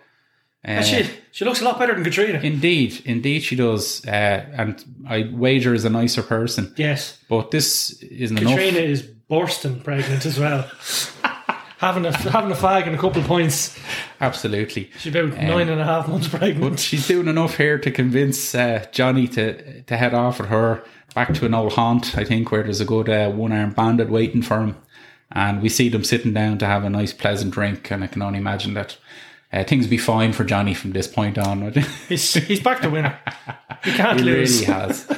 She looks a lot better than Katrina. Indeed she does. And I wager is a nicer person. Yes. But this isn't enough. Katrina is bursting pregnant as well. having a fag and a couple of points. Absolutely. She's about 9.5 months pregnant. But she's doing enough here to convince Johnny to head off with her back to an old haunt, I think, where there's a good one-armed bandit waiting for him. And we see them sitting down to have a nice pleasant drink, and I can only imagine that things will be fine for Johnny from this point on. He's back to winner. He can't lose. He really has.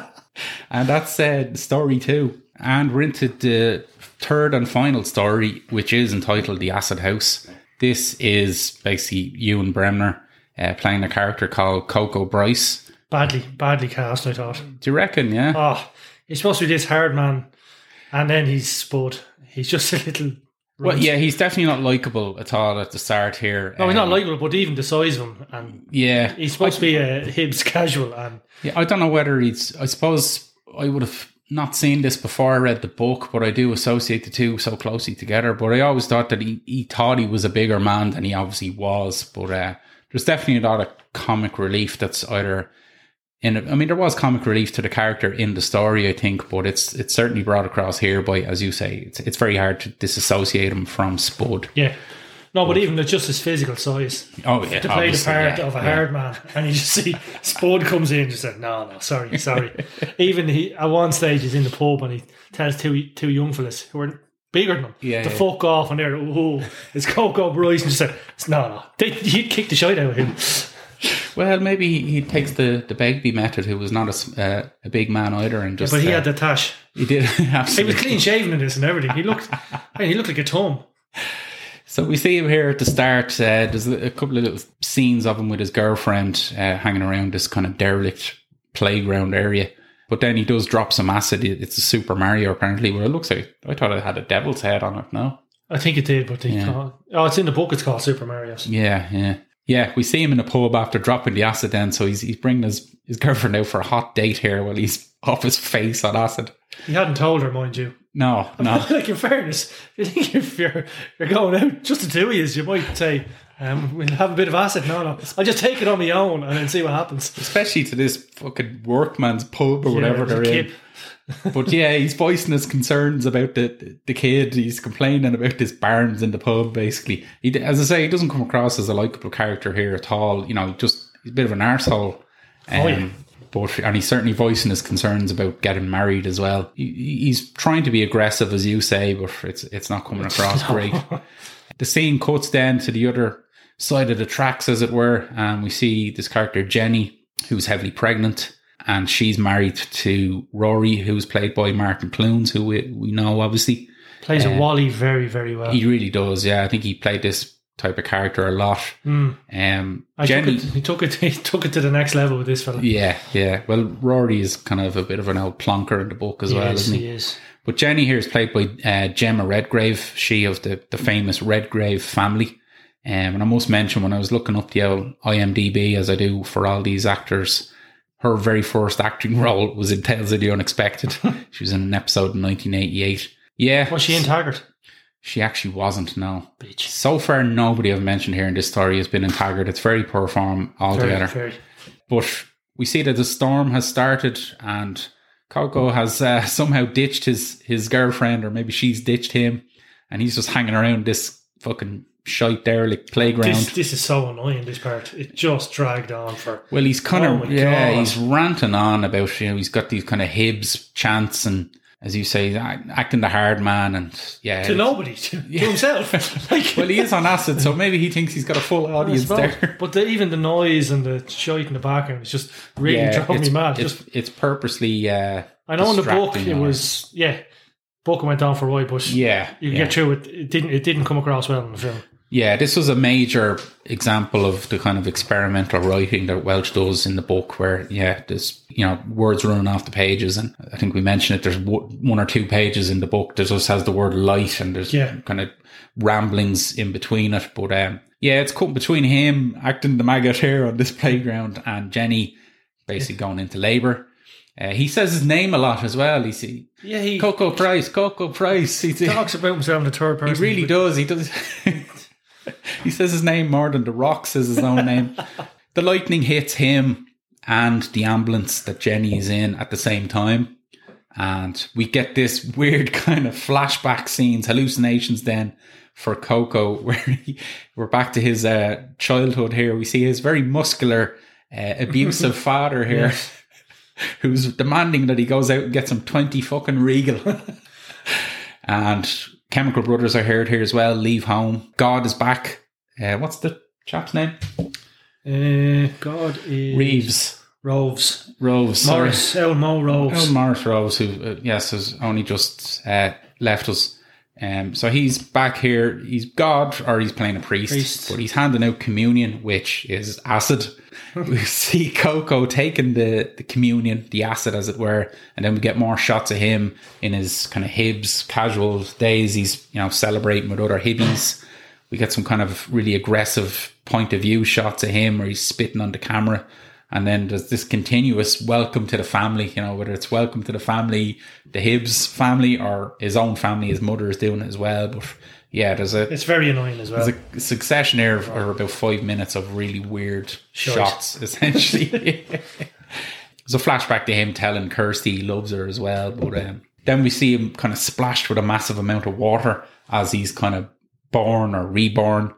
And that's story 2. And we're into the third and final story, which is entitled The Acid House. This is basically Ewan Bremner playing a character called Coco Bryce. Badly cast, I thought. Do you reckon, yeah? Oh, he's supposed to be this hard man, and then he's spud. He's just a little... Well, yeah, he's definitely not likeable at all at the start here. No, he's not likeable, but even the size of him. And yeah. He's supposed to be a Hibs casual. And yeah, I don't know whether I suppose I would have not seen this before I read the book, but I do associate the two so closely together. But I always thought that he thought he was a bigger man than he obviously was. But there's definitely a lot of comic relief that's either... there was comic relief to the character in the story, I think, but it's certainly brought across here by, as you say, it's very hard to disassociate him from Spud. Yeah. No, but even just his physical size. Oh, yeah. To play the part yeah, of a hard man. And you just see Spud comes in and just said, no, sorry. Even he, at one stage, he's in the pub and he tells two young fellas who are bigger than him to fuck off. And they're, it's Coco Bryce. And just said, no. He'd kick the shit out of him. Well, maybe he takes the Begbie method, who was not a big man either. And just, but he had the tash. He did, absolutely. He was clean shaven in this and everything. He looked like a Tom. So we see him here at the start. There's a couple of little scenes of him with his girlfriend hanging around this kind of derelict playground area. But then he does drop some acid. It's a Super Mario, apparently. Well, it looks like, I thought it had a devil's head on it, no? I think it did, but it's in the book, it's called Super Mario's. Yeah, we see him in a pub after dropping the acid then. So he's bringing his girlfriend out for a hot date here while he's off his face on acid. He hadn't told her, mind you. No. Like, in fairness, I think if you're going out, just the two of you might say, we'll have a bit of acid. No. I'll just take it on my own and then see what happens. Especially to this fucking workman's pub or whatever they're in. But yeah, he's voicing his concerns about the kid. He's complaining about this Barnes in the pub, basically. As I say, he doesn't come across as a likeable character here at all. You know, he's a bit of an arsehole. And he's certainly voicing his concerns about getting married as well. He's trying to be aggressive, as you say, but it's not coming across great. The scene cuts then to the other side of the tracks, as it were, and we see this character Jenny, who's heavily pregnant, and she's married to Rory, who's played by Martin Clunes, who we know, obviously. Plays a Wally very, very well. He really does, yeah. I think he played this type of character a lot. Jenny, he took it to the next level with this fella. Yeah. Well, Rory is kind of a bit of an old plonker in the book as well, isn't he? He is. But Jenny here is played by Gemma Redgrave, she of the famous Redgrave family. And I must mention, when I was looking up the old IMDb, as I do for all these actors, her very first acting role was in Tales of the Unexpected. She was in an episode in 1988. Yeah. Was she in Taggart? She actually wasn't, no. Bitch. So far, nobody I've mentioned here in this story has been in Taggart. It's very poor form altogether. Very. But we see that the storm has started and Coco has somehow ditched his girlfriend, or maybe she's ditched him, and he's just hanging around this fucking shite derelict playground. This is so annoying, this part. It just dragged on for... Well, he's kind of... he's ranting on about, he's got these kind of Hibs chants and, as you say, acting the hard man, and to nobody, to himself. Well, he is on acid, so maybe he thinks he's got a full audience there. But even the noise and the shite in the background is just really driving me mad. It's purposely. I know in the book it was book went on for a while, but you can get through it. It didn't come across well in the film. Yeah, this was a major example of the kind of experimental writing that Welch does in the book, where, there's, words running off the pages. And I think we mentioned it, there's one or two pages in the book that just has the word light, and there's kind of ramblings in between it. But it's cut between him acting the maggot here on this playground and Jenny basically going into labour. He says his name a lot as well. Coco Price. He talks about himself in the third person. He really does. He does. He says his name more than The Rock says his own name. The lightning hits him and the ambulance that Jenny is in at the same time. And we get this weird kind of flashback scenes, hallucinations then for Coco, where we're back to his childhood here. We see his very muscular, abusive father here, who's demanding that he goes out and gets some 20 fucking Regal. And Chemical Brothers are heard here as well. Leave home. God is back. What's the chap's name? God is... Reeves. Roves. Morris. Elmo Roves. Morris Roves, who, has only just left us. So he's back here. He's God, or he's playing a priest. But he's handing out communion, which is acid. We see Coco taking the communion, the acid as it were, and then we get more shots of him in his kind of Hibs casual days. He's celebrating with other Hibbies. We get some kind of really aggressive point of view shots of him where he's spitting on the camera, and then there's this continuous welcome to the family. Whether it's welcome to the family, the Hibs family, or his own family, his mother is doing it as well. But it's very annoying as well. There's a succession here of about 5 minutes of really weird shots, essentially. There's a flashback to him telling Kirsty he loves her as well. But then we see him kind of splashed with a massive amount of water as he's kind of born or reborn.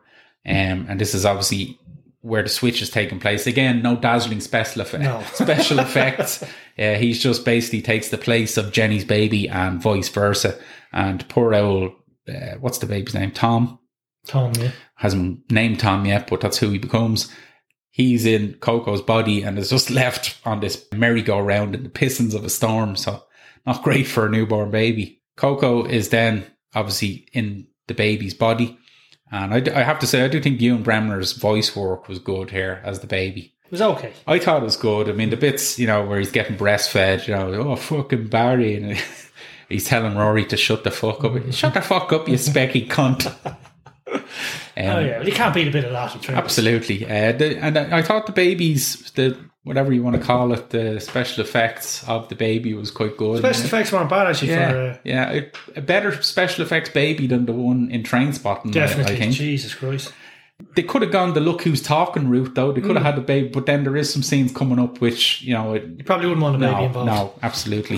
And this is obviously where the switch is taking place. Again, no dazzling special effects. He's just basically takes the place of Jenny's baby and vice versa. And poor old, what's the baby's name? Tom, yeah. Hasn't named Tom yet, but that's who he becomes. He's in Coco's body and is just left on this merry-go-round in the pistons of a storm. So not great for a newborn baby. Coco is then obviously in the baby's body. And I have to say, I do think Ewan Bremner's voice work was good here as the baby. It was okay. I thought it was good. I mean, the bits, where he's getting breastfed, oh, fucking Barry. And he's telling Rory to shut the fuck up. Shut the fuck up, you specky cunt. Well, you can't beat a bit of that. Absolutely. And I thought the babies, whatever you want to call it, the special effects of the baby was quite good. Special effects weren't bad, actually. A better special effects baby than the one in Trainspotting. Definitely. I think. Jesus Christ. They could have gone the look who's talking route, though. They could have had the baby, but then there is some scenes coming up which, you probably wouldn't want a baby involved. No, absolutely.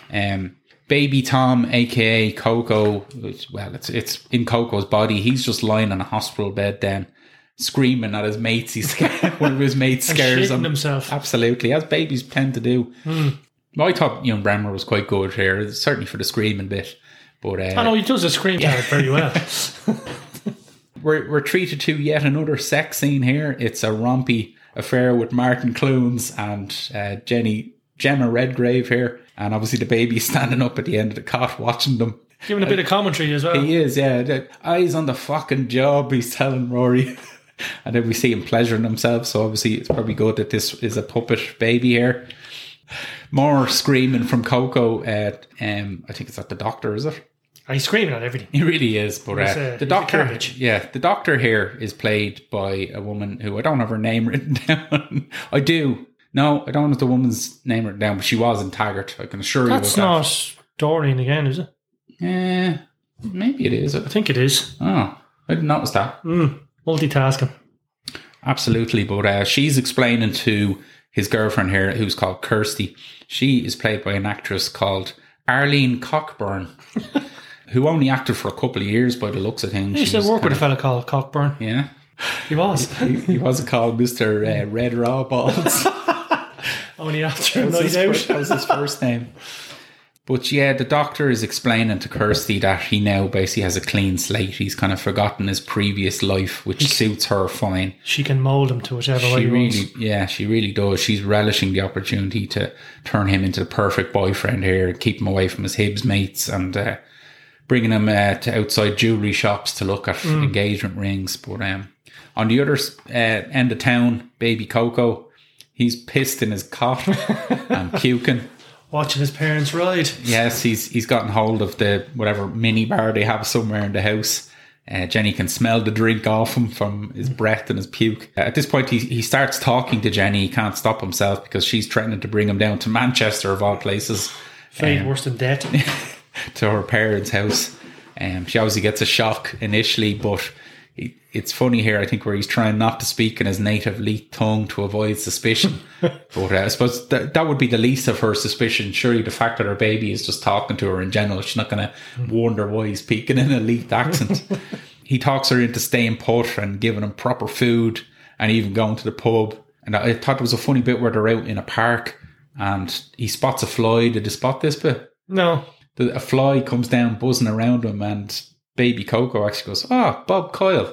Baby Tom, aka Coco, well, it's in Coco's body. He's just lying on a hospital bed then, screaming at his mates. One of his mates scares him. Himself. Absolutely, as babies tend to do. Well, I thought Ewan Bremner was quite good here, certainly for the screaming bit. But I know he does the scream part very well. We're treated to yet another sex scene here. It's a rompy affair with Martin Clunes and Gemma Redgrave here. And obviously the baby's standing up at the end of the cot watching them. Giving a bit of commentary as well. He is, yeah. Eyes on the fucking job, he's telling Rory. And then we see him pleasuring himself. So obviously it's probably good that this is a puppet baby here. More screaming from Coco at, I think it's at the doctor, is it? He's screaming at everything. He really is. But the doctor here is played by a woman who I don't have her name written down. I do. No, I don't have the woman's name written down, but she was in Taggart. I can assure you. That's not Doreen again, is it? Yeah, maybe it is. I think it is. Oh, I didn't notice that. Multitasking. Absolutely, but she's explaining to his girlfriend here, who's called Kirsty. She is played by an actress called Arlene Cockburn, who only acted for a couple of years by the looks of things. He used to work with a fella called Cockburn. Yeah. He was. he wasn't called Mr. Red Raw Balls. Only after a night out. That was his first name. But yeah, the doctor is explaining to Kirsty that he now basically has a clean slate. He's kind of forgotten his previous life, which suits her fine. She can mould him to whichever way he wants. Yeah, she really does. She's relishing the opportunity to turn him into the perfect boyfriend here, keep him away from his Hibs mates and bringing him to outside jewellery shops to look at engagement rings. But on the other end of town, baby Coco, he's pissed in his cot and puking. Watching his parents ride. Yes, he's gotten hold of the whatever mini bar they have somewhere in the house. Jenny can smell the drink off him from his breath and his puke. At this point, he starts talking to Jenny. He can't stop himself because she's threatening to bring him down to Manchester, of all places. Fate worse than death. To her parents' house. She obviously gets a shock initially, but it's funny here, I think, where he's trying not to speak in his native Leith tongue to avoid suspicion. But I suppose that would be the least of her suspicion. Surely the fact that her baby is just talking to her in general, she's not going to wonder why he's speaking in a Leith accent. He talks her into staying put and giving him proper food and even going to the pub. And I thought it was a funny bit where they're out in a park and he spots a fly. Did you spot this bit? No. A fly comes down buzzing around him and baby Coco actually goes, Bob Coyle.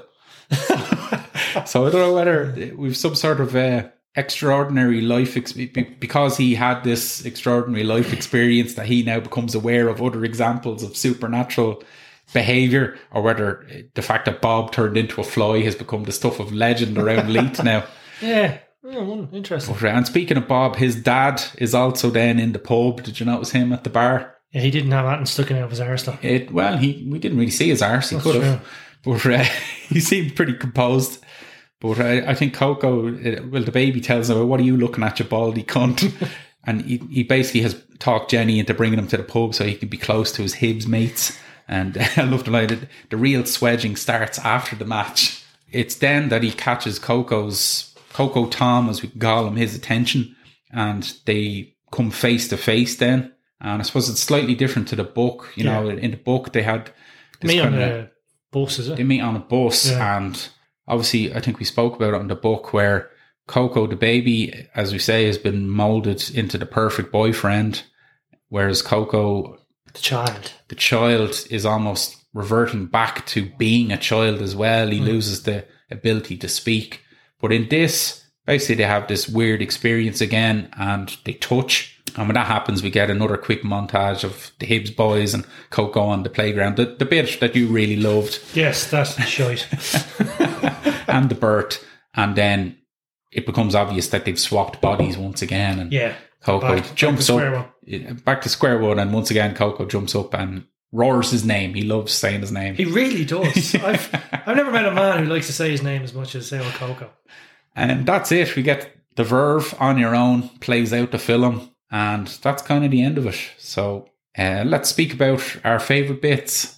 So I don't know whether we've some sort of extraordinary life because he had this extraordinary life experience that he now becomes aware of other examples of supernatural behaviour, or whether the fact that Bob turned into a fly has become the stuff of legend around Leith now. Yeah, interesting. And speaking of Bob, his dad is also then in the pub. Did you notice him at the bar? Yeah, he didn't have that sticking out of his arse though. We didn't really see his arse. He could have. But he seemed pretty composed. But I think Coco, the baby tells him, what are you looking at, you baldy cunt? And he basically has talked Jenny into bringing him to the pub so he can be close to his Hibs mates. And I love the line, the real swedging starts after the match. It's then that he catches Coco Tom, as we call him, his attention. And they come face to face then. And I suppose it's slightly different to the book. In the book they had this meet on a bus, is it? They meet on a bus, and obviously, I think we spoke about it in the book where Coco, the baby, as we say, has been molded into the perfect boyfriend, whereas Coco, The child, is almost reverting back to being a child as well. He loses the ability to speak. But in this, basically, they have this weird experience again, and they touch. And when that happens, we get another quick montage of the Hibbs boys and Coco on the playground. The bit that you really loved. Yes, that's shite. And the Bert. And then it becomes obvious that they've swapped bodies once again. And Yeah. Coco jumps back to up. Back to square one. And once again, Coco jumps up and roars his name. He loves saying his name. He really does. I've never met a man who likes to say his name as much as say Coco. And that's it. We get the Verve On Your Own plays out the film. And that's kind of the end of it. So let's speak about our favourite bits.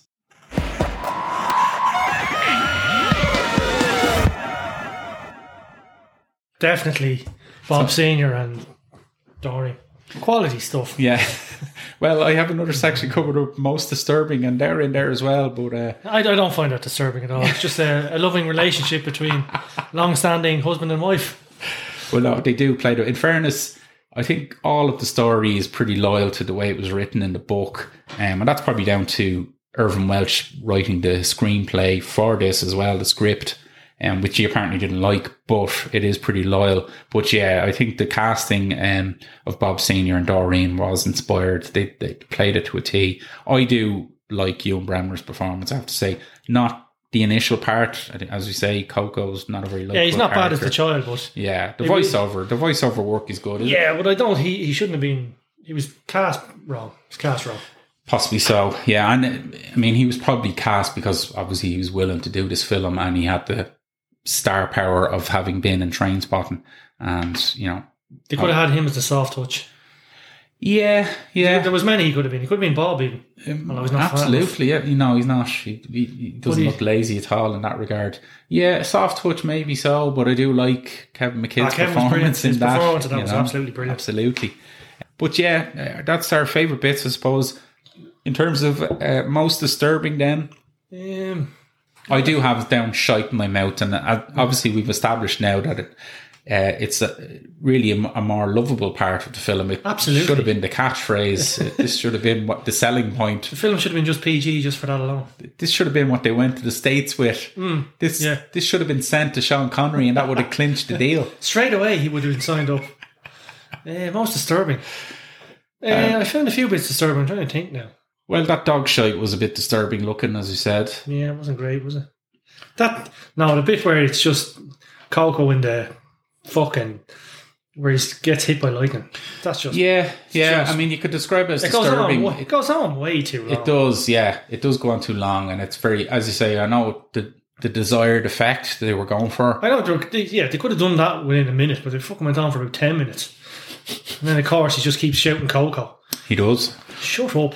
Definitely Bob Senior and Doreen. Quality stuff. Yeah. Well, I have another section covered up most disturbing, and they're in there as well. But I don't find that disturbing at all. It's just a loving relationship between long-standing husband and wife. Well, no, they do play. In fairness, I think all of the story is pretty loyal to the way it was written in the book. And that's probably down to Irvin Welsh writing the screenplay for this as well, the script, which he apparently didn't like, but it is pretty loyal. But yeah, I think the casting of Bob Senior and Doreen was inspired. They played it to a T. I do like Ewan Bremner's performance, I have to say. Not the initial part. I think, as we say, Coco's not a very likable Yeah, he's not character. bad as the child, but... Yeah, the voiceover work is good, isn't it? Yeah, but I don't... He shouldn't have been... He was cast wrong. Possibly so, yeah. And I mean, he was probably cast because obviously he was willing to do this film and he had the star power of having been in Trainspotting. And, you know... They could have had him as the soft touch. Yeah. There was many he could have been. He could have been Bob even. Well, he's not absolutely, yeah. No, he's not. He doesn't look lazy at all in that regard. Yeah, soft touch maybe so, but I do like Kevin McKidd's performance in that. Performance in that was absolutely brilliant. Absolutely. But yeah, that's our favourite bits, I suppose. In terms of most disturbing then, I do have down shite in my mouth, and obviously we've established now that it's really a more lovable part of the film. It Absolutely should have been the catchphrase. This should have been the selling point. The film should have been just PG just for that alone. This should have been what they went to the States with. This should have been sent to Sean Connery, and that would have clinched the deal. Straight away he would have been signed up. Most disturbing. I found a few bits disturbing. I'm trying to think now. Well, that dog shite was a bit disturbing looking, as you said. Yeah, it wasn't great, was it? The bit where it's just Coco in the fucking where he gets hit by lightning. That's just I mean, you could describe it as disturbing. It goes on way too long. It does, yeah. It does go on too long, and it's very, as you say, I know the desired effect they were going for. I know, they could have done that within a minute, but they fucking went on for about 10 minutes. And then, of course, he just keeps shouting Coco. He does. Shut up.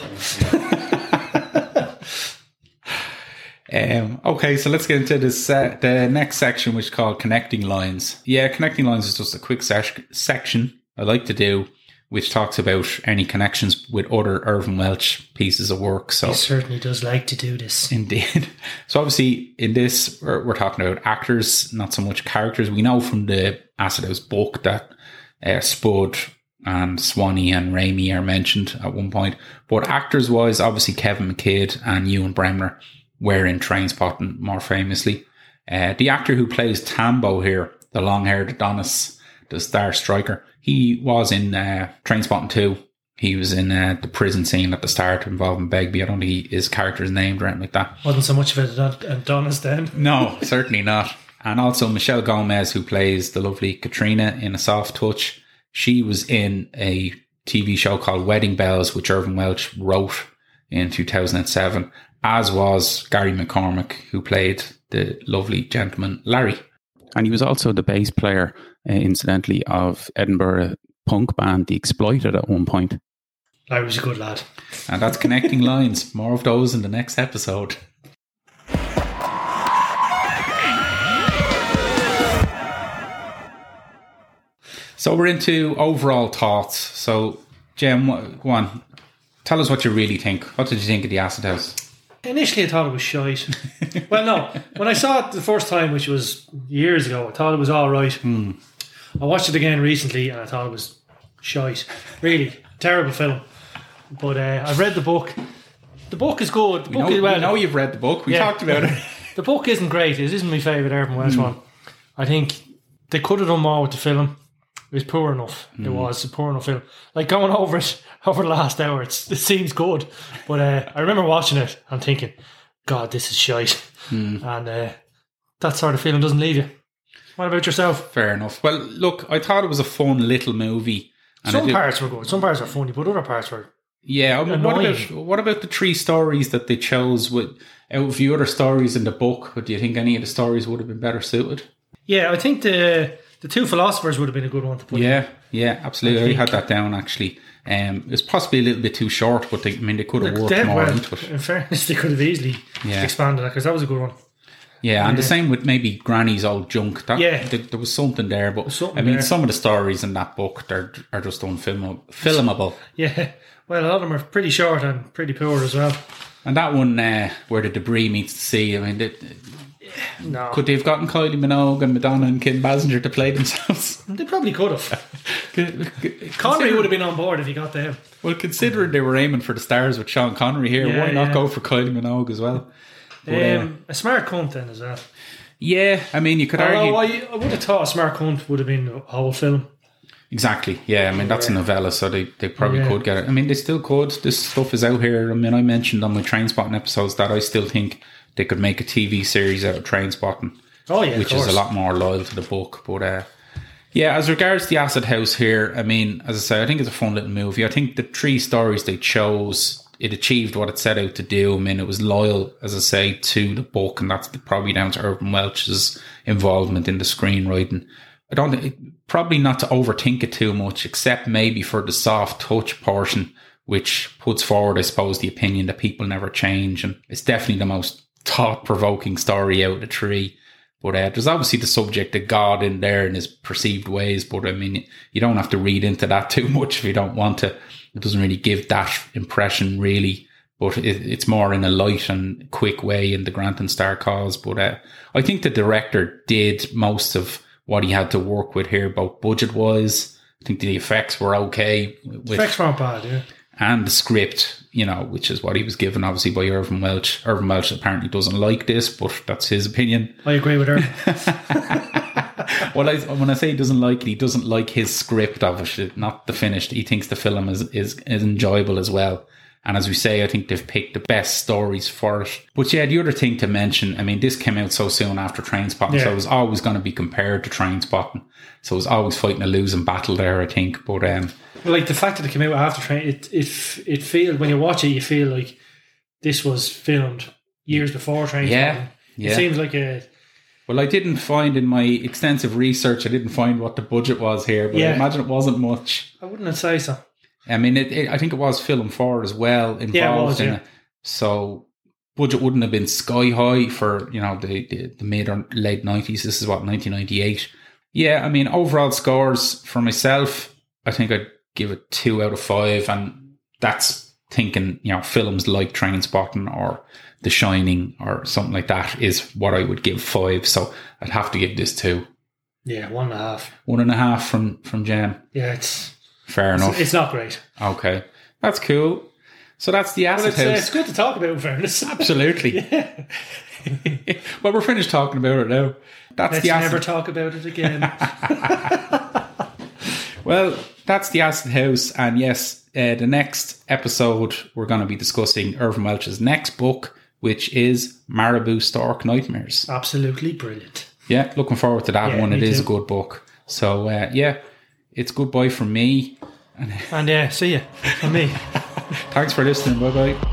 Okay, so let's get into this the next section, which is called Connecting Lines. Yeah, Connecting Lines is just a quick section I like to do, which talks about any connections with other Irvin Welsh pieces of work. So he certainly does like to do this. Indeed. So obviously in this, we're talking about actors, not so much characters. We know from the Acid House book that Spud and Swanee and Raimi are mentioned at one point. But actors-wise, obviously Kevin McKidd and Ewan Bremner were in Trainspotting more famously. The actor who plays Tambo here, the long-haired Adonis, the star striker, he was in Trainspotting 2. He was in the prison scene at the start involving Begbie. I don't think his character is named or anything like that. Wasn't so much of it Adonis then. No, certainly not. And also Michelle Gomez, who plays the lovely Katrina in A Soft Touch. She was in a TV show called Wedding Bells, which Irvin Welsh wrote in 2007, as was Gary McCormick, who played the lovely gentleman Larry. And he was also the bass player, incidentally, of Edinburgh punk band The Exploited at one point. Larry was a good lad. And that's Connecting Lines. More of those in the next episode. So we're into overall thoughts. So, Jem, go on. Tell us what you really think. What did you think of the Acid House? Initially, I thought it was shite. Well, no. When I saw it the first time, which was years ago, I thought it was all right. I watched it again recently, and I thought it was shite. Really terrible film. But I've read the book. The book is good. We know you've read the book. We talked about it. The book isn't great. It isn't my favourite Irvine Welsh one. I think they could have done more with the film. It was poor enough. It was a poor enough film. Like going over it over the last hour, it seems good. But I remember watching it and thinking, God, this is shite. And that sort of feeling doesn't leave you. What about yourself? Fair enough. Well, look, I thought it was a fun little movie. And some parts were good. Some parts were funny, but other parts were what about the 3 stories that they chose out of the other stories in the book? Do you think any of the stories would have been better suited? Yeah, I think the 2 philosophers would have been a good one to put in. Yeah, absolutely. I had that down actually. It's possibly a little bit too short, but they could have worked more into it. In fairness, they could have easily expanded that because that was a good one. Yeah, and the same with maybe Granny's old junk. There was something there, but some of the stories in that book are just unfilmable. Yeah, well, a lot of them are pretty short and pretty poor as well. And that one where the debris meets the sea, I mean, could they have gotten Kylie Minogue and Madonna and Kim Basinger to play themselves? They probably could have. Connery would have been on board if he got them. Well, considering they were aiming for the stars with Sean Connery here, why not go for Kylie Minogue as well? But, a smart cunt then as well. Yeah, I mean, you could argue. I would have thought a smart cunt would have been a whole film. Exactly, yeah. I mean, that's a novella, so they probably could get it. I mean, they still could. This stuff is out here. I mean, I mentioned on my Trainspotting episodes that I still think they could make a TV series out of Trainspotting. Oh, yeah, which is a lot more loyal to the book. But as regards the Acid House here, I mean, as I say, I think it's a fun little movie. I think the 3 stories they chose, it achieved what it set out to do. I mean, it was loyal, as I say, to the book, and that's probably down to Irvine Welsh's involvement in the screenwriting. I don't think, probably not to overthink it too much, except maybe for the soft touch portion, which puts forward, I suppose, the opinion that people never change. And it's definitely the most thought-provoking story out of the 3. But there's obviously the subject of God in there and his perceived ways. But I mean, you don't have to read into that too much if you don't want to. It doesn't really give that impression, really. But it's more in a light and quick way in the Grant and Star cause. But I think the director did most of what he had to work with here, both budget-wise. I think the effects were okay. Effects weren't bad, yeah. And the script, which is what he was given, obviously, by Irvine Welsh. Irvine Welsh apparently doesn't like this, but that's his opinion. I agree with her. Well, when I say he doesn't like it, he doesn't like his script of it, not the finished. He thinks the film is enjoyable as well. And as we say, I think they've picked the best stories for it. But yeah, the other thing to mention, I mean, this came out so soon after Trainspotting, so it was always going to be compared to Trainspotting. So it was always fighting a losing battle there, I think. But like the fact that it came out after Train, it feels, when you watch it, you feel like this was filmed years before Trainspotting. Yeah. It seems like a... Well, I didn't find in my extensive research, I didn't find what the budget was here, but I imagine it wasn't much. I wouldn't say so. I mean, I think it was Film 4 as well involved in it. So budget wouldn't have been sky high for, the mid or late 90s. This is what, 1998. Yeah, I mean, overall scores for myself, I think I'd give it 2 out of 5. And that's thinking, films like Trainspotting or The Shining or something like that is what I would give 5. So I'd have to give this 2. Yeah, 1.5. 1.5 from Jem. Yeah, it's... Fair enough. It's not great. Okay. That's cool. So that's the Acid House. It's good to talk about, in fairness. Absolutely. Yeah. Well, we're finished talking about it now. Let's never talk about it again. Well, that's the Acid House. And yes, the next episode, we're going to be discussing Irvine Welsh's next book, which is Marabou Stork Nightmares. Absolutely brilliant. Yeah, looking forward to that one. It is a good book. So, it's goodbye from me. And see you from me. Thanks for listening. Bye-bye.